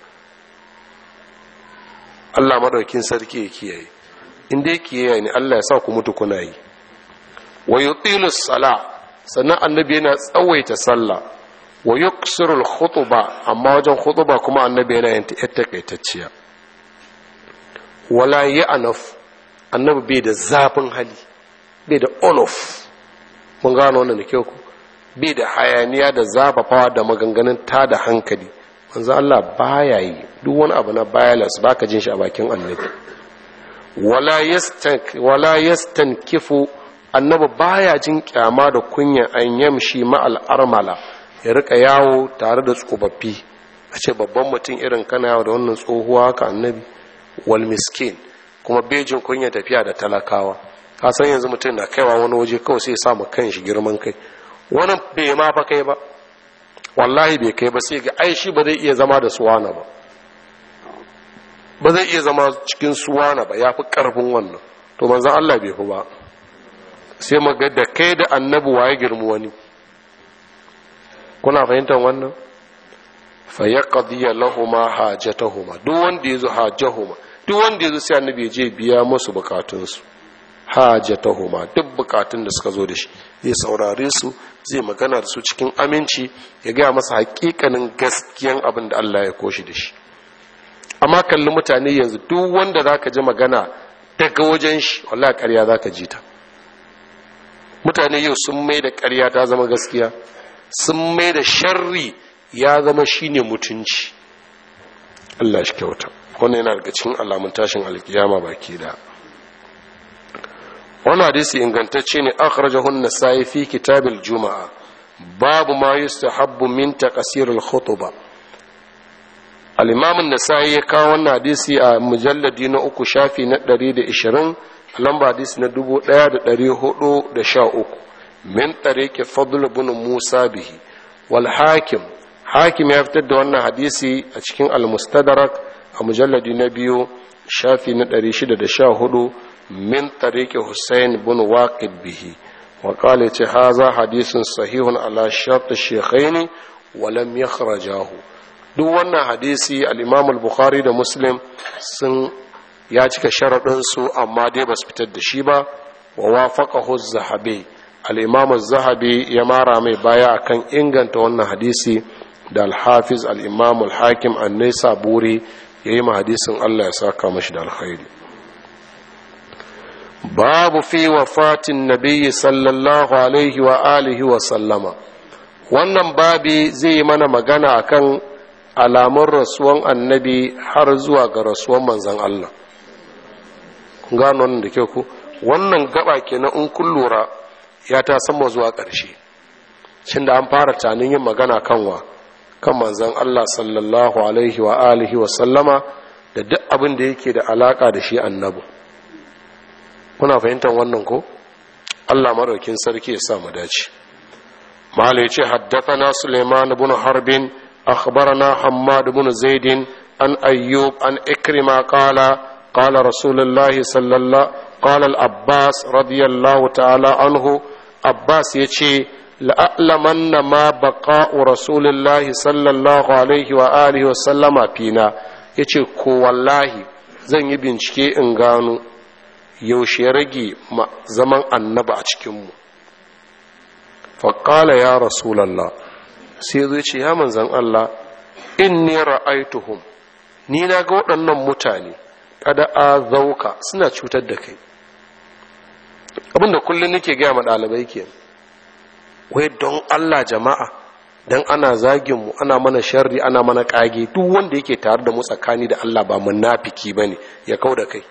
Allah madaukin sarki ya kiyaye, inda yake kiyaye ne Allah ya sa ku mutu kuna yi. wa yutilu sala, sannan annabi yana tsawaita sallah. wa yuksiru al-khutba, amma wajen khutba kuma annabi yana yin takaitacciya. wala ya'naf, annabi bai da zafin hali, bai da onof. mun gano wannan da kyau ku, bai da hayaniya da zafafawa da maganganun ta da hankali. manzo Allah baya yi duk wani abu na violence, baka jin shi a bakin annabi. wala yastank wala yastankifu, annabi baya jin kyama da kunya an yamshi ma al-armala, ya rika yawo tare da tsofaffi. a ce babban mutum irin kana yawo da wannan tsohuwa haka annabi. wal miskin, kuma bejin kunya tafiya da talakawa. ka san yanzu mutum na kaiwa wani waje kawai sai ya samu kanshi girman kai, wannan bai ma fa kai ba, wallahi bai kai ba, sai ga ai shi ba zai iya zama da suwana ba, ba zai iya zama cikin suwana ba, ya fi karfin wannan. to manzon Allah bai fi ba, sai maga da kai da annabi waye girmu wani. kuna fahimtar wannan? fa yaqdiya lahumu hajatahuma, duk wanda yazo hajahuma, duk wanda yazo sai annabi ya je biya musu bukatunsu. hajatahuma, duk bukatun da suka zo da shi zai saurare su, zai magana da su cikin aminci, ya gaya masa hakikanin gaskiyan abin da Allah ya koshi da shi. amma kalli mutane yanzu, duk wanda zaka ji magana daga wajen shi wallahi ƙarya zaka ji ta. mutane yau sun mai da ƙarya ta zama gaskiya, sun mai da sharri ya zama shine mutunci. Allah shi kyauta. wannan yana daga cikin alamun tashin alkiyama baki da. wannan hadisi ingantacce ne, akhrajahu an-nasa'i fi kitab al-juma'a, babu ma yustahabbu min taqsir al-khutbah. al-imam an-nasa'i ya kawo wannan hadisi a mujalladi na uku shafi na ɗari da ishirin, lamba hadisi na dubu ɗaya da ɗari hudu da sha uku, min tariqi fadl ibn musa bihi. wal hakim, hakim ya fitar da wannan hadisi a cikin al-mustadrak a mujalladi na biyu shafi na ɗari shida da sha hudu, min tariqi husayn ibn waqid bihi. wa qala ce haza hadisun sahihun ala shart ash-shaykhain wa lam yakhrajahu. duk wannan hadisi al-imam al-bukhari da muslim sun ya cika sharadin su, amma dai basu fitar da shi ba. wa wafaqahu az-zahabi, al-imam az-zahabi ya mara mai baya akan inganta wannan hadisi, da al-hafiz al-imam al-hakim an-naisaburi yayi ma hadisin Allah ya saka mashi da alkhairi. babu fi wafatin nabiyyi sallallahu alaihi wa alihi wa sallama. wannan babi zai yi mana magana akan alamun rasuwan annabi har zuwa ga rasuwan manzon Allah. kun gano wannan da ke ku, wannan gaba kenan in kun lura ya ta sama zuwa ƙarshe, shin da an fara tanin yin magana kanwa kan manzon Allah sallallahu alaihi wa alihi wa sallama da duk abin da yake da alaka da shi annabi. kuna fahimtar wannan ko? Allah madaukin sarki ya sa mu dace. mala yace haddathana Sulaiman ibn Harbin akhbarana Hammad ibn Zaid an Ayyub an Ikrima qala qala Rasulullah sallallahu qala al-Abbas radiyallahu ta'ala anhu abbas ya ce la'alamanna ma baqa'u rasulillahi sallallahu alaihi wa alihi wa sallama fina, ya ce ko wallahi zan yi bincike in gano yaushe ya rage zaman annaba a cikinmu. faƙala ya rasulallah, sai zai ce ya manzan Allah, inni ra'aituhum, ni na ga waɗannan mutane kada a zauka suna cutar da kai. Abinda kullum nake gaya ma ɗalibai ke, wai don Allah jama'a, don ana zaginmu ana mana sharri ana mana ƙage, duk wanda yake tare da mu tsakani da Allah ba munafiki bane ya kau da kai.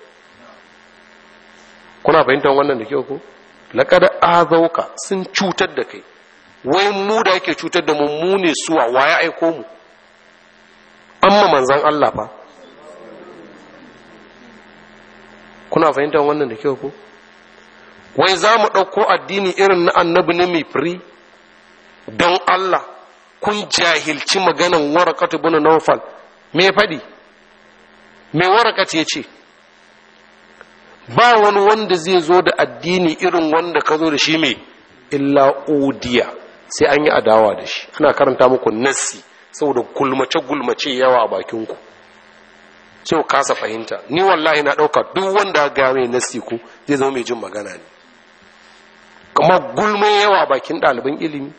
Kuna fahimtar wannan da kyau ko? Laqad azauka, sun cutar da kai. Wai mu da yake cutar da mu mu ne suwa waye aiko mu? Amma manzon Allah fa. Kuna fahimtar wannan da kyau ko? Wai za mu ɗauko addini irin na annabi ne mai firi? Don Allah kun jahilci maganan Warakatu bin Nawfal. Me ya faɗi? Me Warakatu ya ce? Ba wani wanda zai zo da addini irin wanda ka zo da shi mai illa udiya, sai an yi adawa da shi. Ana karanta muku nassi saboda gulmace-gulmace yawa a bakinku, sai ku kasa fahimta. Ni wallahi na ɗauka duk wanda ga mai nassi ku zai zama mai jin magana ne, kuma gulme yawa a bakin ɗaliban ilimi.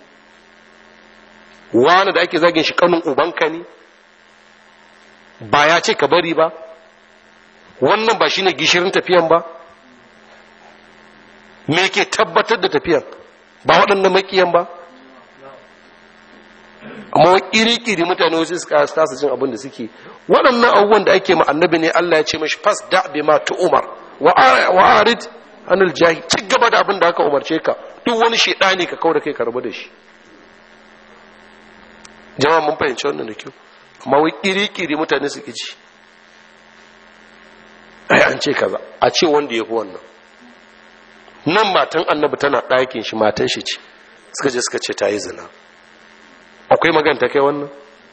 Wani da ake zagin shi kanun ubanka ne, ba ya ce ka bari ba? Wannan ba shine gishirin tafiyan ba? Me ke tabbatar da tafiyan? Ba waɗannan makiyan ba? Amma ƙiri-ƙiri mutane wasu suka kasa jin abin da suke. Waɗannan abubuwan da ake ma annabi ne Allah ya ce mashi fas da bi ma tu umar wa arid anil jahi, ci gaba da abin da aka umarce ka. Duk wani shedani ka kawo da kai ka rabu da shi. Jama'a mun fahimci wannan da kyau. Amma wai ƙiri-ƙiri mutane suke ci. Ai an ce kaza, a ce wanda ya fi wannan. Nan matan annabi tana ɗakin shi, matan shi ce, suka je suka ce ta yi zina. Akwai maganta kai wannan?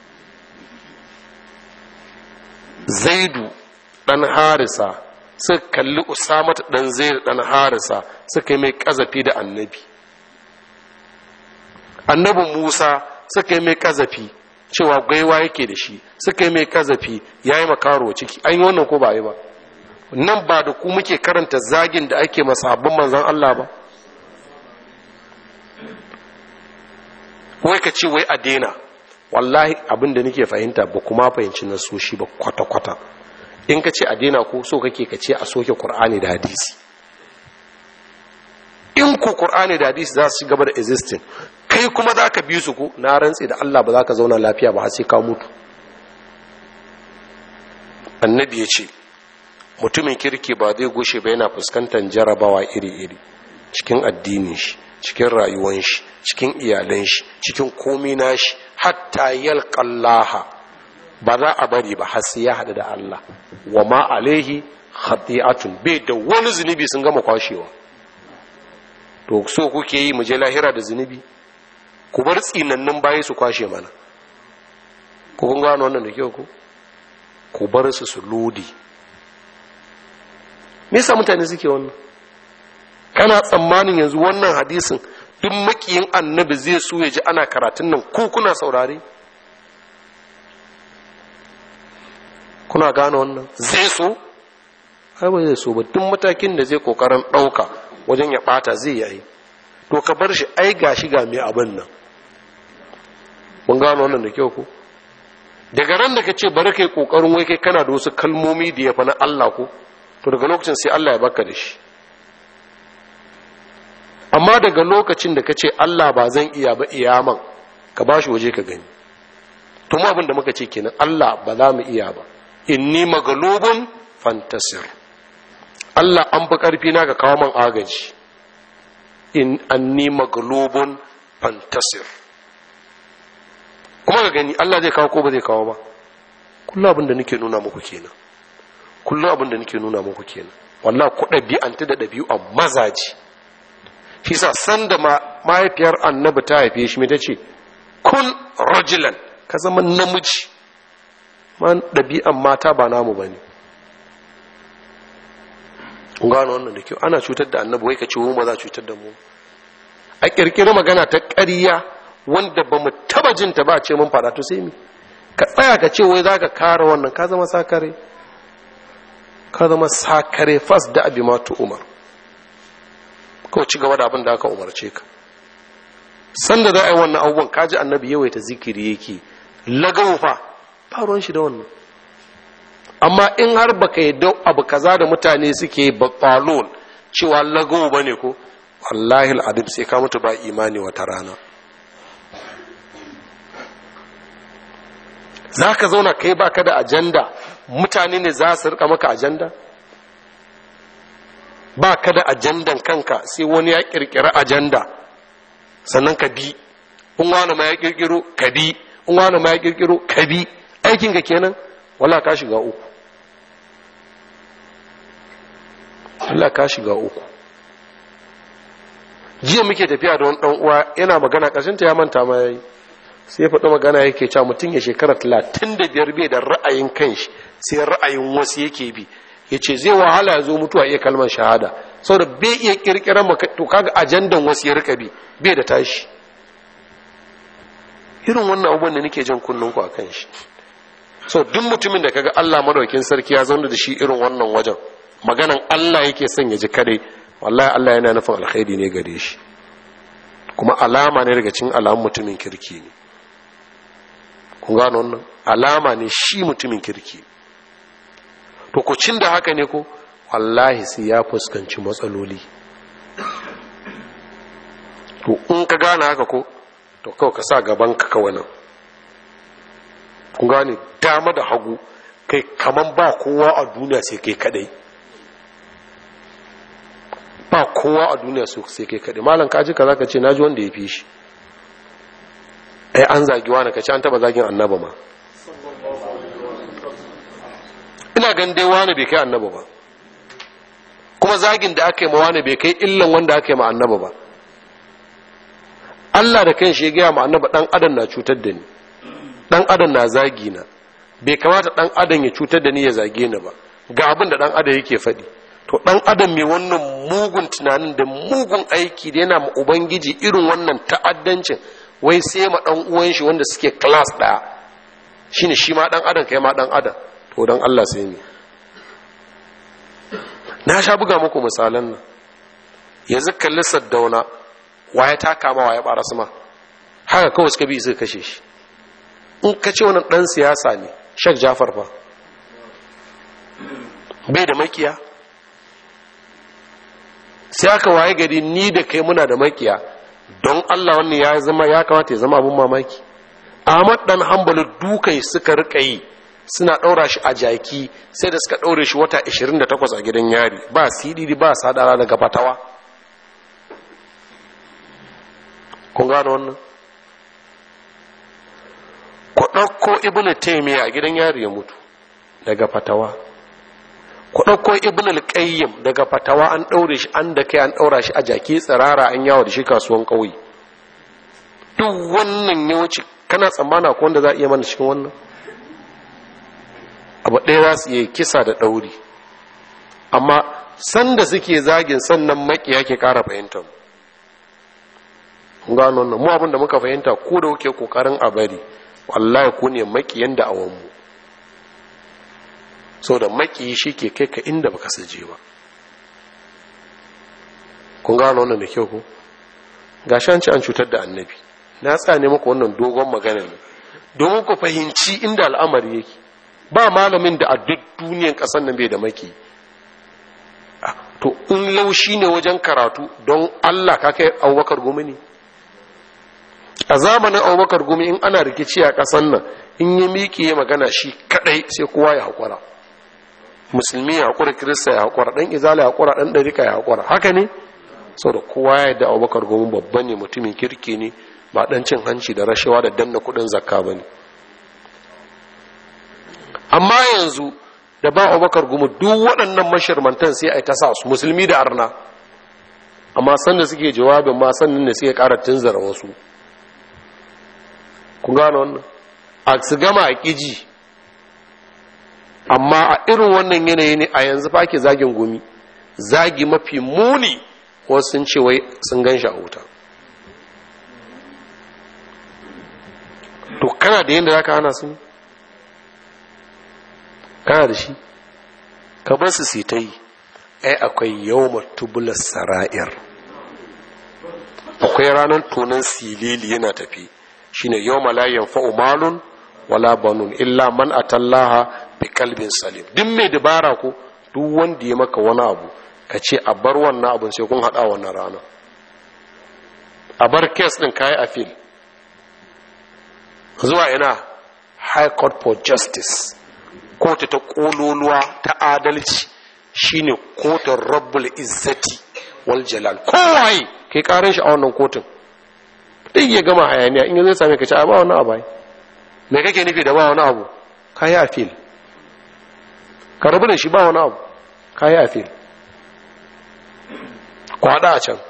Zaidu ɗan Harisa suka kalli Usamatu ɗan Zaidu ɗan Harisa suka yi mai ƙazafi da annabi. Annabi Musa suka yi mai ƙazafi cewa gaiwa yake da shi, suka yi mai ƙazafi ya yi makaro ciki. An yi wannan ko ba yi ba? Nan ba da ku muke karanta zagin da ake masabban manzan Allah ba? Wai ka ce wai a daina. Wallahi abin da nake fahimta ba kuma fahimci na so shi ba kwata-kwata. In ka ce a daina ko so kake ka ce a soke Kur'ani da hadisi. In ku Kur'ani da hadisi za su ci gaba da existing, kai kuma za ka bi su ko na rantse da Allah ba za ka zauna lafiya ba har sai ka mutu. Annabi ya ce mutumin kirki ba zai gushe ba yana fuskantar jarabawa iri-iri cikin addinin shi, cikin rayuwan shi, cikin iyalan shi, cikin komai nashi, hatta yalqallaha, ba za a bari ba har sai ya hadu da Allah. Wa ma alaihi khati'atun, bai da wani zunubi sun gama kwashewa. To so kuke yi mu je lahira da zunubi? Ku bar tsinannun bayi su kwashe mana. Ku kun gano wannan da kyau ku? Ku bar su su lodi. Me yasa mutane suke wannan? Kana tsammanin yanzu wannan hadisin duk makiyin annabi zai so ya ji ana karatun nan ko kuna saurare? Kuna gane wannan? Zai so? Ai ba zai so ba. Duk matakin da zai kokarin ɗauka wajen ya ɓata zai yi. To ka bar shi, ai gashi ga mai abin nan. Mun gano wannan da kyau ko? Daga ran da ka ce bari kai kokarin wai kai kana da wasu kalmomi da ya fa na Allah ko? To daga lokacin sai Allah ya baka da shi. Amma daga lokacin da ka ce Allah ba zan iya ba iyaman, ka ba shi waje ka gani. To mu abin da muka ce kenan, Allah ba za mu iya ba. Inni magalubun fantasir. Allah an fi ƙarfi na ka kawo man agaji. In anni magalubun fantasir. Kuma ka gani Allah zai kawo ko ba zai kawo ba. Kullum abin da nake nuna muku kenan. Kullum abin da nake nuna muku kenan. Wallahi ku ɗabi'anta da ɗabi'an mazaji. Shi sa san da mahaifiyar annabi ta haife shi mai ta ce, kun rajulan, ka zama namiji. Man ɗabi'an mata ba namu ba ne. Gano wannan da kyau, ana cutar da annabi wai ka ce mu ba za a cutar da mu. a ƙirƙiri magana ta ƙarya wanda ba mu taba jinta ba ce mun faɗa to sai mi ka tsaya ka ce wai za ka kare wannan ka zama sakare ka zama sakare fas da abi matu umar ko ci gaba da abin da aka umarce ka sanda za a yi wannan abubuwan kaji annabi yawaita zikiri yake lagawo fa ba ruwan shi da wannan amma in har baka yi da abu kaza da mutane suke battalon cewa lagawo bane ko wallahi al'adib sai ka mutu ba imani wata rana za ka zauna kai baka da ajanda mutane ne za su rika maka ajanda ba ka da ajandan kanka sai wani ya kirkira ajanda sannan ka bi in wani ma ya kirkiro ka bi in wani ma ya kirkiro ka bi aikin ka kenan wala ka shiga uku Allah ka shiga uku jiya muke tafiya da wani dan uwa yana magana ƙarshen ta ya manta ma yayi sai ya faɗi magana yake cewa mutum ya shekara talatin da biyar bai da ra'ayin kanshi sai ra'ayin wasu yake bi ya ce zai wahala ya zo mutuwa iya kalmar shahada saboda bai iya ƙirƙirar maka to kaga ajandan wasu ya rika bi bai da tashi irin wannan abubuwan da nake jan kunnun ku a kan shi so duk mutumin da kaga Allah madaukakin sarki ya zauna da shi irin wannan wajen maganan Allah yake son ya ji kadai wallahi Allah yana nufin alkhairi ne gare shi kuma alama ne daga cikin alamun mutumin kirki ne kun gano wannan alama ne shi mutumin kirki to ku cin da haka ne ko wallahi sai ya fuskanci matsaloli to in ka gane haka ko to kawai ka sa gaban ka kawai nan kun gane dama da hagu kai kaman ba kowa a duniya sai kai kadai ba kowa a duniya sai kai kadai malam kaji ka zaka ce naji wanda ya fi shi ai an zagi wani kace an taba zagin annaba ma ina gan dai wani bai kai annaba ba kuma zagin da aka yi ma wani bai kai illan wanda aka yi ma annaba ba Allah da kanshi ya gaya ma annaba dan adam na cutar da ni dan adam na zagi na bai kamata dan adam ya cutar da ni ya zage ni ba ga abin da dan adam yake faɗi to dan adam mai wannan mugun tunanin da mugun aiki da yana ma ubangiji irin wannan ta'addancin wai sai ma dan uwan shi wanda suke class daya shine shi ma dan adam kai ma dan adam to dan Allah sai ne na sha buga muku misalan nan yanzu kalli Saddauna waye ta kama waye bara sama haka kawai suka bi suka kashe shi in ka ce wannan dan siyasa ne Sheikh Jafar fa bai da makiya sai aka waye gari ni da kai muna da makiya don Allah wannan ya zama ya kamata ya zama abun mamaki Ahmad dan Hanbali dukai suka rika yi suna daura shi a jaki sai da suka daure shi wata ashirin da takwas a gidan yari ba sididi ba sadara daga fatawa kun gano wannan ku ɗauko Ibn Taymiyyah a gidan yari ya mutu daga fatawa ku ɗauko Ibn al-Qayyim daga fatawa an ɗaure shi an da kai an ɗaura shi a jaki tsirara an yawo da shi kasuwan ƙauye duk wannan ya wuce kana tsammana ko wanda za a iya mana cikin wannan abu ɗaya za su iya kisa da ɗauri amma sanda suke zagin sannan makiya ke ƙara fahimtar mu gano wannan mu abin da muka fahimta ko da kuke ƙoƙarin a bari wallahi ku ne makiyan da awanmu sau da makiyi shi ke kai ka inda baka saje ba kun gano wannan da kyau ku gashi an ci an cutar da annabi na tsane muku wannan dogon magana ne domin ku fahimci inda al'amari yake ba malamin da a duk duniyan ƙasar nan bai da maki to in laushi ne wajen karatu don Allah ka kai Abubakar Gumi ne a zamanin Abubakar Gumi in ana rikici a ƙasar nan in yi miƙe ya magana shi kadai sai kowa ya haƙura musulmi ya haƙura kirista ya haƙura ɗan izala ya haƙura ɗan ɗarika ya haƙura haka ne sau da kowa ya da Abubakar Gumi babba ne mutumin kirki ne ba ɗan cin hanci da rashawa da danna kuɗin zakka ba ne amma yanzu da ba Abubakar Gumi duk waɗannan mashirmantan sai a ta sa su musulmi da arna amma sanda suke jawabin ma sannan ne suke ƙara tunzara wasu ku gano wannan a su gama a ƙiji amma a irin wannan yanayi ne a yanzu fa ake zagin Gumi zagi mafi muni wasu sun ce wai sun gan shi a wuta kana da yadda za ka hana su kana da shi ka bar su su ta yi. ai akwai yawma tubular sara'ir, akwai ranar tonon silili yana tafi, shine yawma la yanfa'u malun wala banun illa man atallaha bi kalbin salim. duk mai dabara ko duk wanda ya maka wani abu ka ce a bar wannan abun sai kun hada wannan rana, a bar case din kai appeal zuwa ina high court for justice, kotu ta kololuwa ta adalci, shine kotun rabbul izzati wal jalal. kowai kai karin shi a wannan kotun duk ya gama hayaniya in zai same ka ce a ba wani abu me kake nufi da ba wani abu, kai appeal ka rabu da shi, ba wani abu kai appeal kwada a can.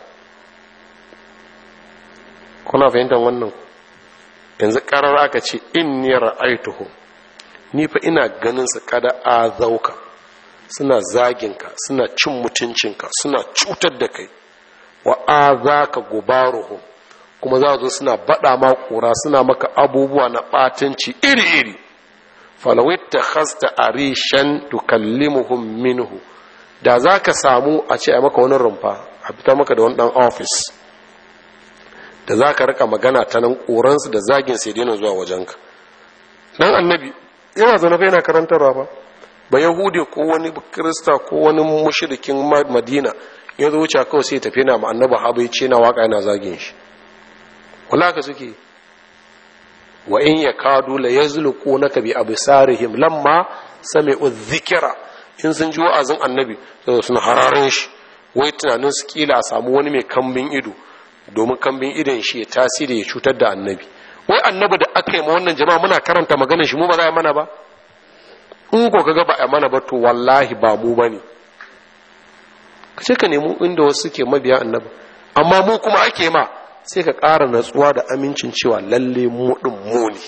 kuna fahimtar wannan? yanzu karar aka ce inni ra'aituhu, ni fa ina ganin su kada azauka, suna zaginka, suna cin mutuncinka, suna cutar da kai, wa azaka gubaruhum, kuma za zo suna bada ma kura, suna maka abubuwa na batanci iri-iri. falawitta khasta arishan tukallimuhum minhu, da zaka samu a ce a maka wani rumfa, a fita maka da wani dan office da zaka rika magana ta nan koransu da zagin sai dai zuwa wajenka. dan annabi yana zaune fa yana karantarwa ba ba yahudi ko wani kirista ko wani mushrikin madina ya zo wuce kawai sai tafi na ma annabi habai ce na waka yana zagin shi. wala ka suke wa in yakadu la yazluqunaka bi absarihim lamma sami'u dhikra, in sun ji wa'azin annabi sai suna hararin shi, wai tunanin su kila a samu wani mai kambin ido domin kambin idon shi ya tasiri ya cutar da annabi. wai annabi da aka yi ma wannan jama'a muna karanta maganar shi, mu ba za a mana ba? in ko kaga ba a mana ba to wallahi ba mu bane. kace ka nemi inda wasu suke mabiya annabi, amma mu kuma ake ma, sai ka ƙara natsuwa da amincin cewa lalle mu din mu ne.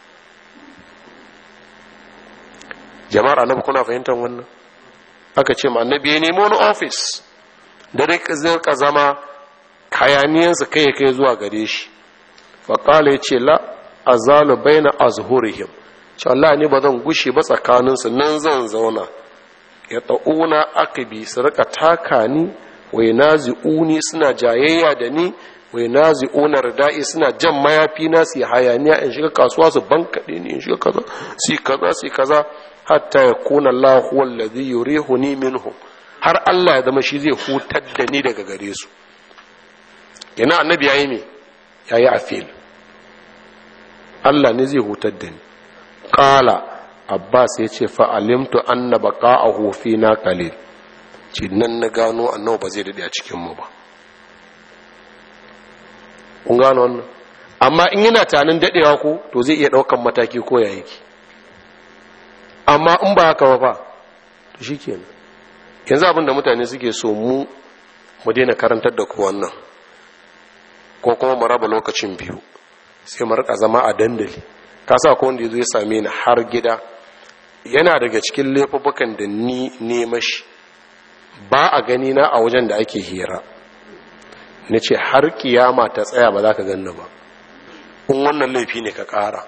jama'ar annabi kuna fahimtar wannan? aka ce ma annabi ya nemi wani office da zai ka zama kayaniyansa kai kai zuwa gare shi. faƙala ya ce la azalu baina azhurihim, ce Allah ne ba zan gushe ba tsakaninsu, nan zan zauna. ya ta'una akabi, su rika taka ni, wai nazi'uni suna jayayya da ni, wai nazi'una rida'i suna jan mayafi na su hayaniya, in shiga kasuwa su bankaɗe ni, in shiga kaza si kaza si kaza, hatta yakuna Allah huwa alladhi yurihuni minhum, har Allah ya zama shi zai hutar da ni daga gare su. yana annabi yayi me yayi afil, Allah ne zai hutar da ni. qala abbas ya ce fa alimtu anna baqa'ahu fina qalil, ce nan na gano annabi ba zai dade a cikin mu ba. kun gano wannan? amma in yana tanin dadewa ko to zai iya daukan mataki ko ya yake, amma in ba haka ba fa to shikenan. yanzu abin da mutane suke so mu mu daina karantar da ku wannan, ko kuma mu raba lokacin biyu, sai mu rika zama a dandali. ka sa ko wanda yazo ya same ni har gida, yana daga cikin laifukan da ni ne mashi, ba a gani na a wajen da ake hira. nace har kiyama ta tsaya ba za ka ganni ba, in wannan laifi ne ka ƙara.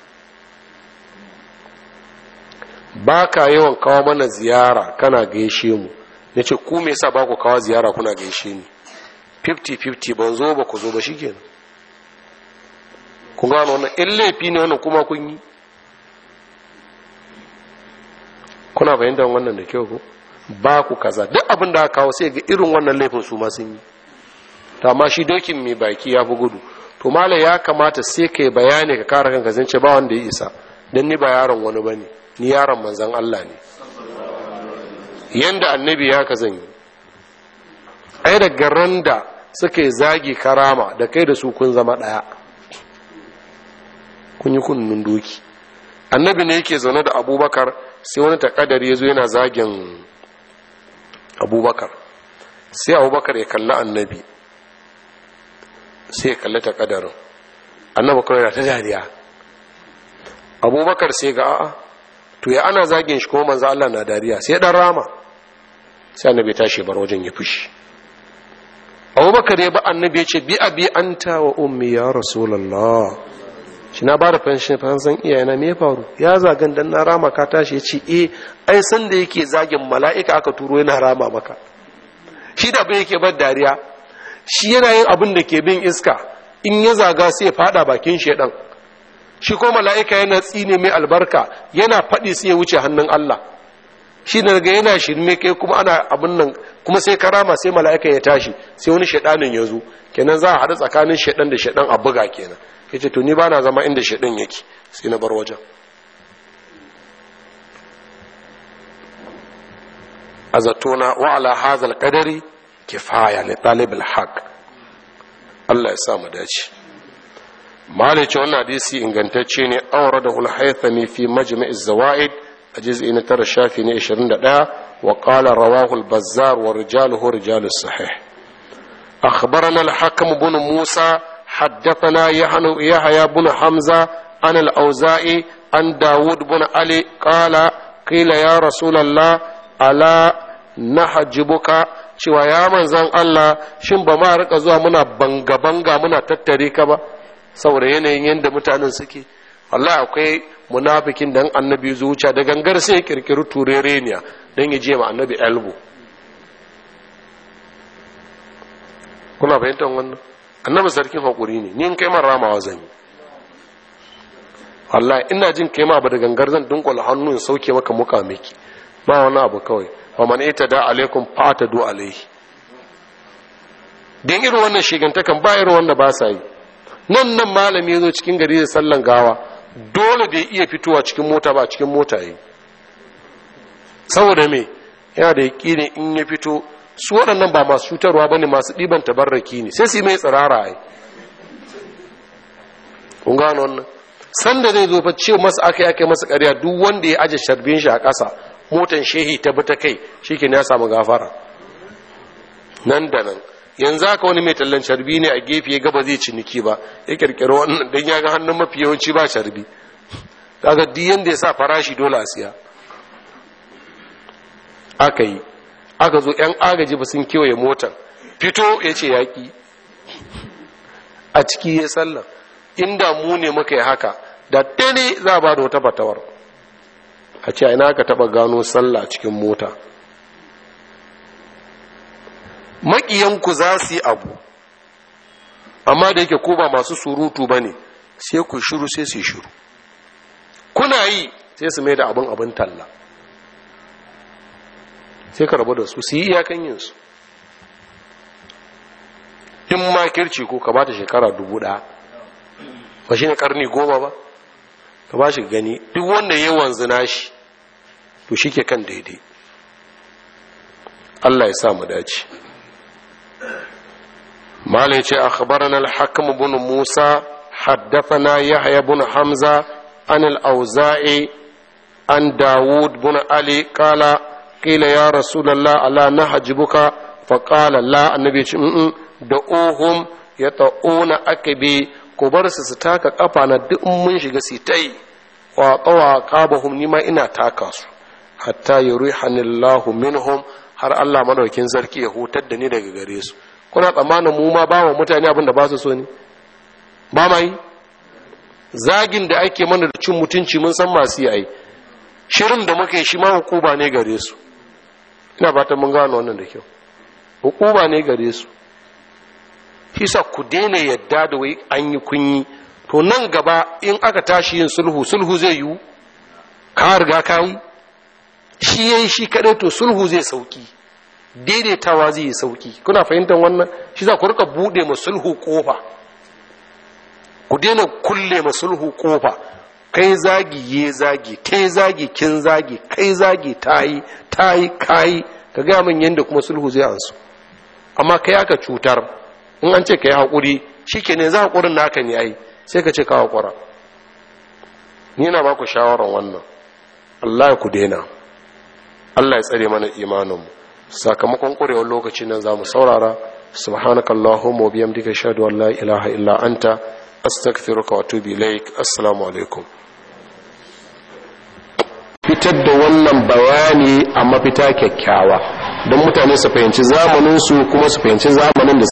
ba ka yawan kawo mana ziyara kana gaishe mu, nace ku me yasa ba ku kawo ziyara kuna gaishe ni? fifty fifty, ban zo ba ku zo ba, shikenan. kun gano wannan in laifi ne wannan kuma kun yi. kuna fahimtar wannan da kyau ko? ba ku kaza, duk abin da aka kawo sai ga irin wannan laifin su ma sun yi. to amma shi dokin mai baki ya fi gudu. to malai ya kamata sai kai bayani ka kare kanka, zan ce ba wanda ya isa, dan ni ba yaron wani bane, ni yaron manzon Allah ne. yanda annabi ya ka zan yi. ai da garan da suka zagi karama da kai da su kun zama daya, kun yi kunnun doki. annabi ne yake zaune da abubakar, sai wani takadari ya zo yana zagin abubakar, sai abubakar ya kalli annabi, sai ya kalli takadarin annabi kawai na ta dariya. abubakar sai ga a'a to ya ana zagin shi kuma manzo Allah na dariya, sai dan rama, sai annabi tashi bar wajen ya fushi. abubakar ya ba annabi ya ce bi abi anta wa ummi ya rasulullah, shi na ba da fansan iyayena me ya faru? Ya zagan dan na rama ka tashi. Ya ce eh ai san da yake zagin mala'ika aka turo yana rama maka. Shi da bai yake bar dariya, shi yana yin abin da ke bin iska, in ya zaga sai ya fada bakin shedan, shi ko mala'ika yana tsine mai albarka, yana faɗi sai ya wuce hannun Allah. Shi da daga yana shirme kai kuma ana abin nan, kuma sai karama sai mala'ika ya tashi, sai wani shedanin ya zo, kenan za a haɗu tsakanin shedan da shedan a buga kenan. Ya ce to ni ba na zama inda shedan yake, sai na bar wajen. a zatona wa ala hazal qadari kifaya li talibul haqq. Allah ya sa mu dace. malice wannan hadisi ingantacce ne, awradahu al-haythami fi majma' az-zawaid a juz'i na tara shafi ne ashirin da ɗaya, wa qala rawahu al-bazzar wa rijaluhu rijalu sahih. akhbarana al-hakim ibn musa haddathana yahya ibn hamza an al-auza'i an dawud ibn ali qala qila ya rasulullah ala nahjibuka, cewa ya manzan Allah shin ba ma rika zuwa muna banga banga muna tattare ka ba saboda yanayin yanda mutanen suke. wallahi akwai munafikin dan annabi zuciya da gangar sai kirkiri turereniya dan ya je ma annabi elbo. kuna fahimtar wannan? annabi sarkin hakuri ne, ni in kai man ramawa zan yi. wallahi ina jin kai ma ba da gangar zan dunkula hannu in sauke maka muka miki ba wani abu kawai. wa man itada alaikum fatadu alaihi. dan irin wannan shigantakan ba irin wanda ba sa yi. nan nan malami yazo cikin gari da sallan gawa, dole da ya iya fitowa cikin mota ba cikin mota yi. saboda me? yana da yakini in ya fito su waɗannan ba masu cutarwa bane, masu ɗiban tabarraki ne, sai su yi mai tsirara ai. kun gano wannan? sanda zai zo fa ce masa aka yi masa ƙarya, duk wanda ya aje sharbin shi a ƙasa motan shehi ta bi ta kai shike ne ya samu gafara nan da nan. yanzu haka wani mai tallan sharbi ne a gefe ya gaba zai ciniki ba, ya kirkiro wannan dan ya ga hannun mafi yawanci ba sharbi, kaga duk yanda ya sa farashi dole a siya. aka yi aka zo yan agaji ba sun kewaye motan, fito ya ce yaƙi a ciki ya sallah. inda mu ne muka yi haka da dane za a ba da wata fatawar a ce ina aka taba gano sallah cikin mota. maƙiyanku za su yi abu amma da yake ko ba masu surutu ba ne, sai ku shiru sai su yi shiru, kuna yi sai su mai da abin abin talla, sai ka rabu da su su yi iyakan yinsu. in makirci ko ka ba ta shekara dubu ɗaya ba shi ne karni goma ba, ka ba shi gani duk wanda ya wanzu nashi to shi ke kan daidai. Allah ya sa mu dace. malai ce akhbarana al-hakim ibn musa haddathana yahya ibn hamza an al-auza'i an dawud ibn ali qala qila ya rasulullah ala nahjibuka fa qala la, annabi ce da uhum yata'una akabi, ko bar su su taka kafa na duk mun shiga sitai wa tawa qabahum, nima ina taka su hatta yurihanillahu minhum, har Allah madaukin sarki ya hutar da ni daga gare su. kuna tsammanin mu ma ba wa mutane abin da ba su so ne? ba mai zagin da ake mana da cin mutunci mun san masu yi, shirin da muka yi shi ma hukuma ne gare su. ina fatan mun gano wannan da kyau, hukuma ne gare su. Hisa ku daina yadda da wai an yi kunyi, to nan gaba in aka tashi yin sulhu, sulhu zai yiwu? ka riga ka yi shi yayi shi kadai, to sulhu zai sauki, daidaitawa zai yi sauki. kuna fahimtar wannan? shi za ku rika bude ma sulhu kofa, ku daina kulle ma sulhu kofa. kai zagi ye zagi, kai zagi kin zagi, kai zagi tayi tayi kai, ka ga min yanda kuma sulhu zai ansu. amma kai aka cutar, in an ce ka yi haƙuri shi ke ne za haƙurin naka ne ai, sai ka ce ka haƙura. ni na ba ku shawarar wannan, Allah ya ku daina. Allah ya tsare mana imaninmu. sakamakon ƙurewar lokaci nan za mu saurara. subhanakallahumma wa bihamdika ashhadu an la ilaha illa anta astaghfiruka wa atubu ilaik. assalamu alaikum. fitar da wannan bayani a mafita kyakkyawa don mutane su fahimci zamaninsu kuma su fahimci zamanin da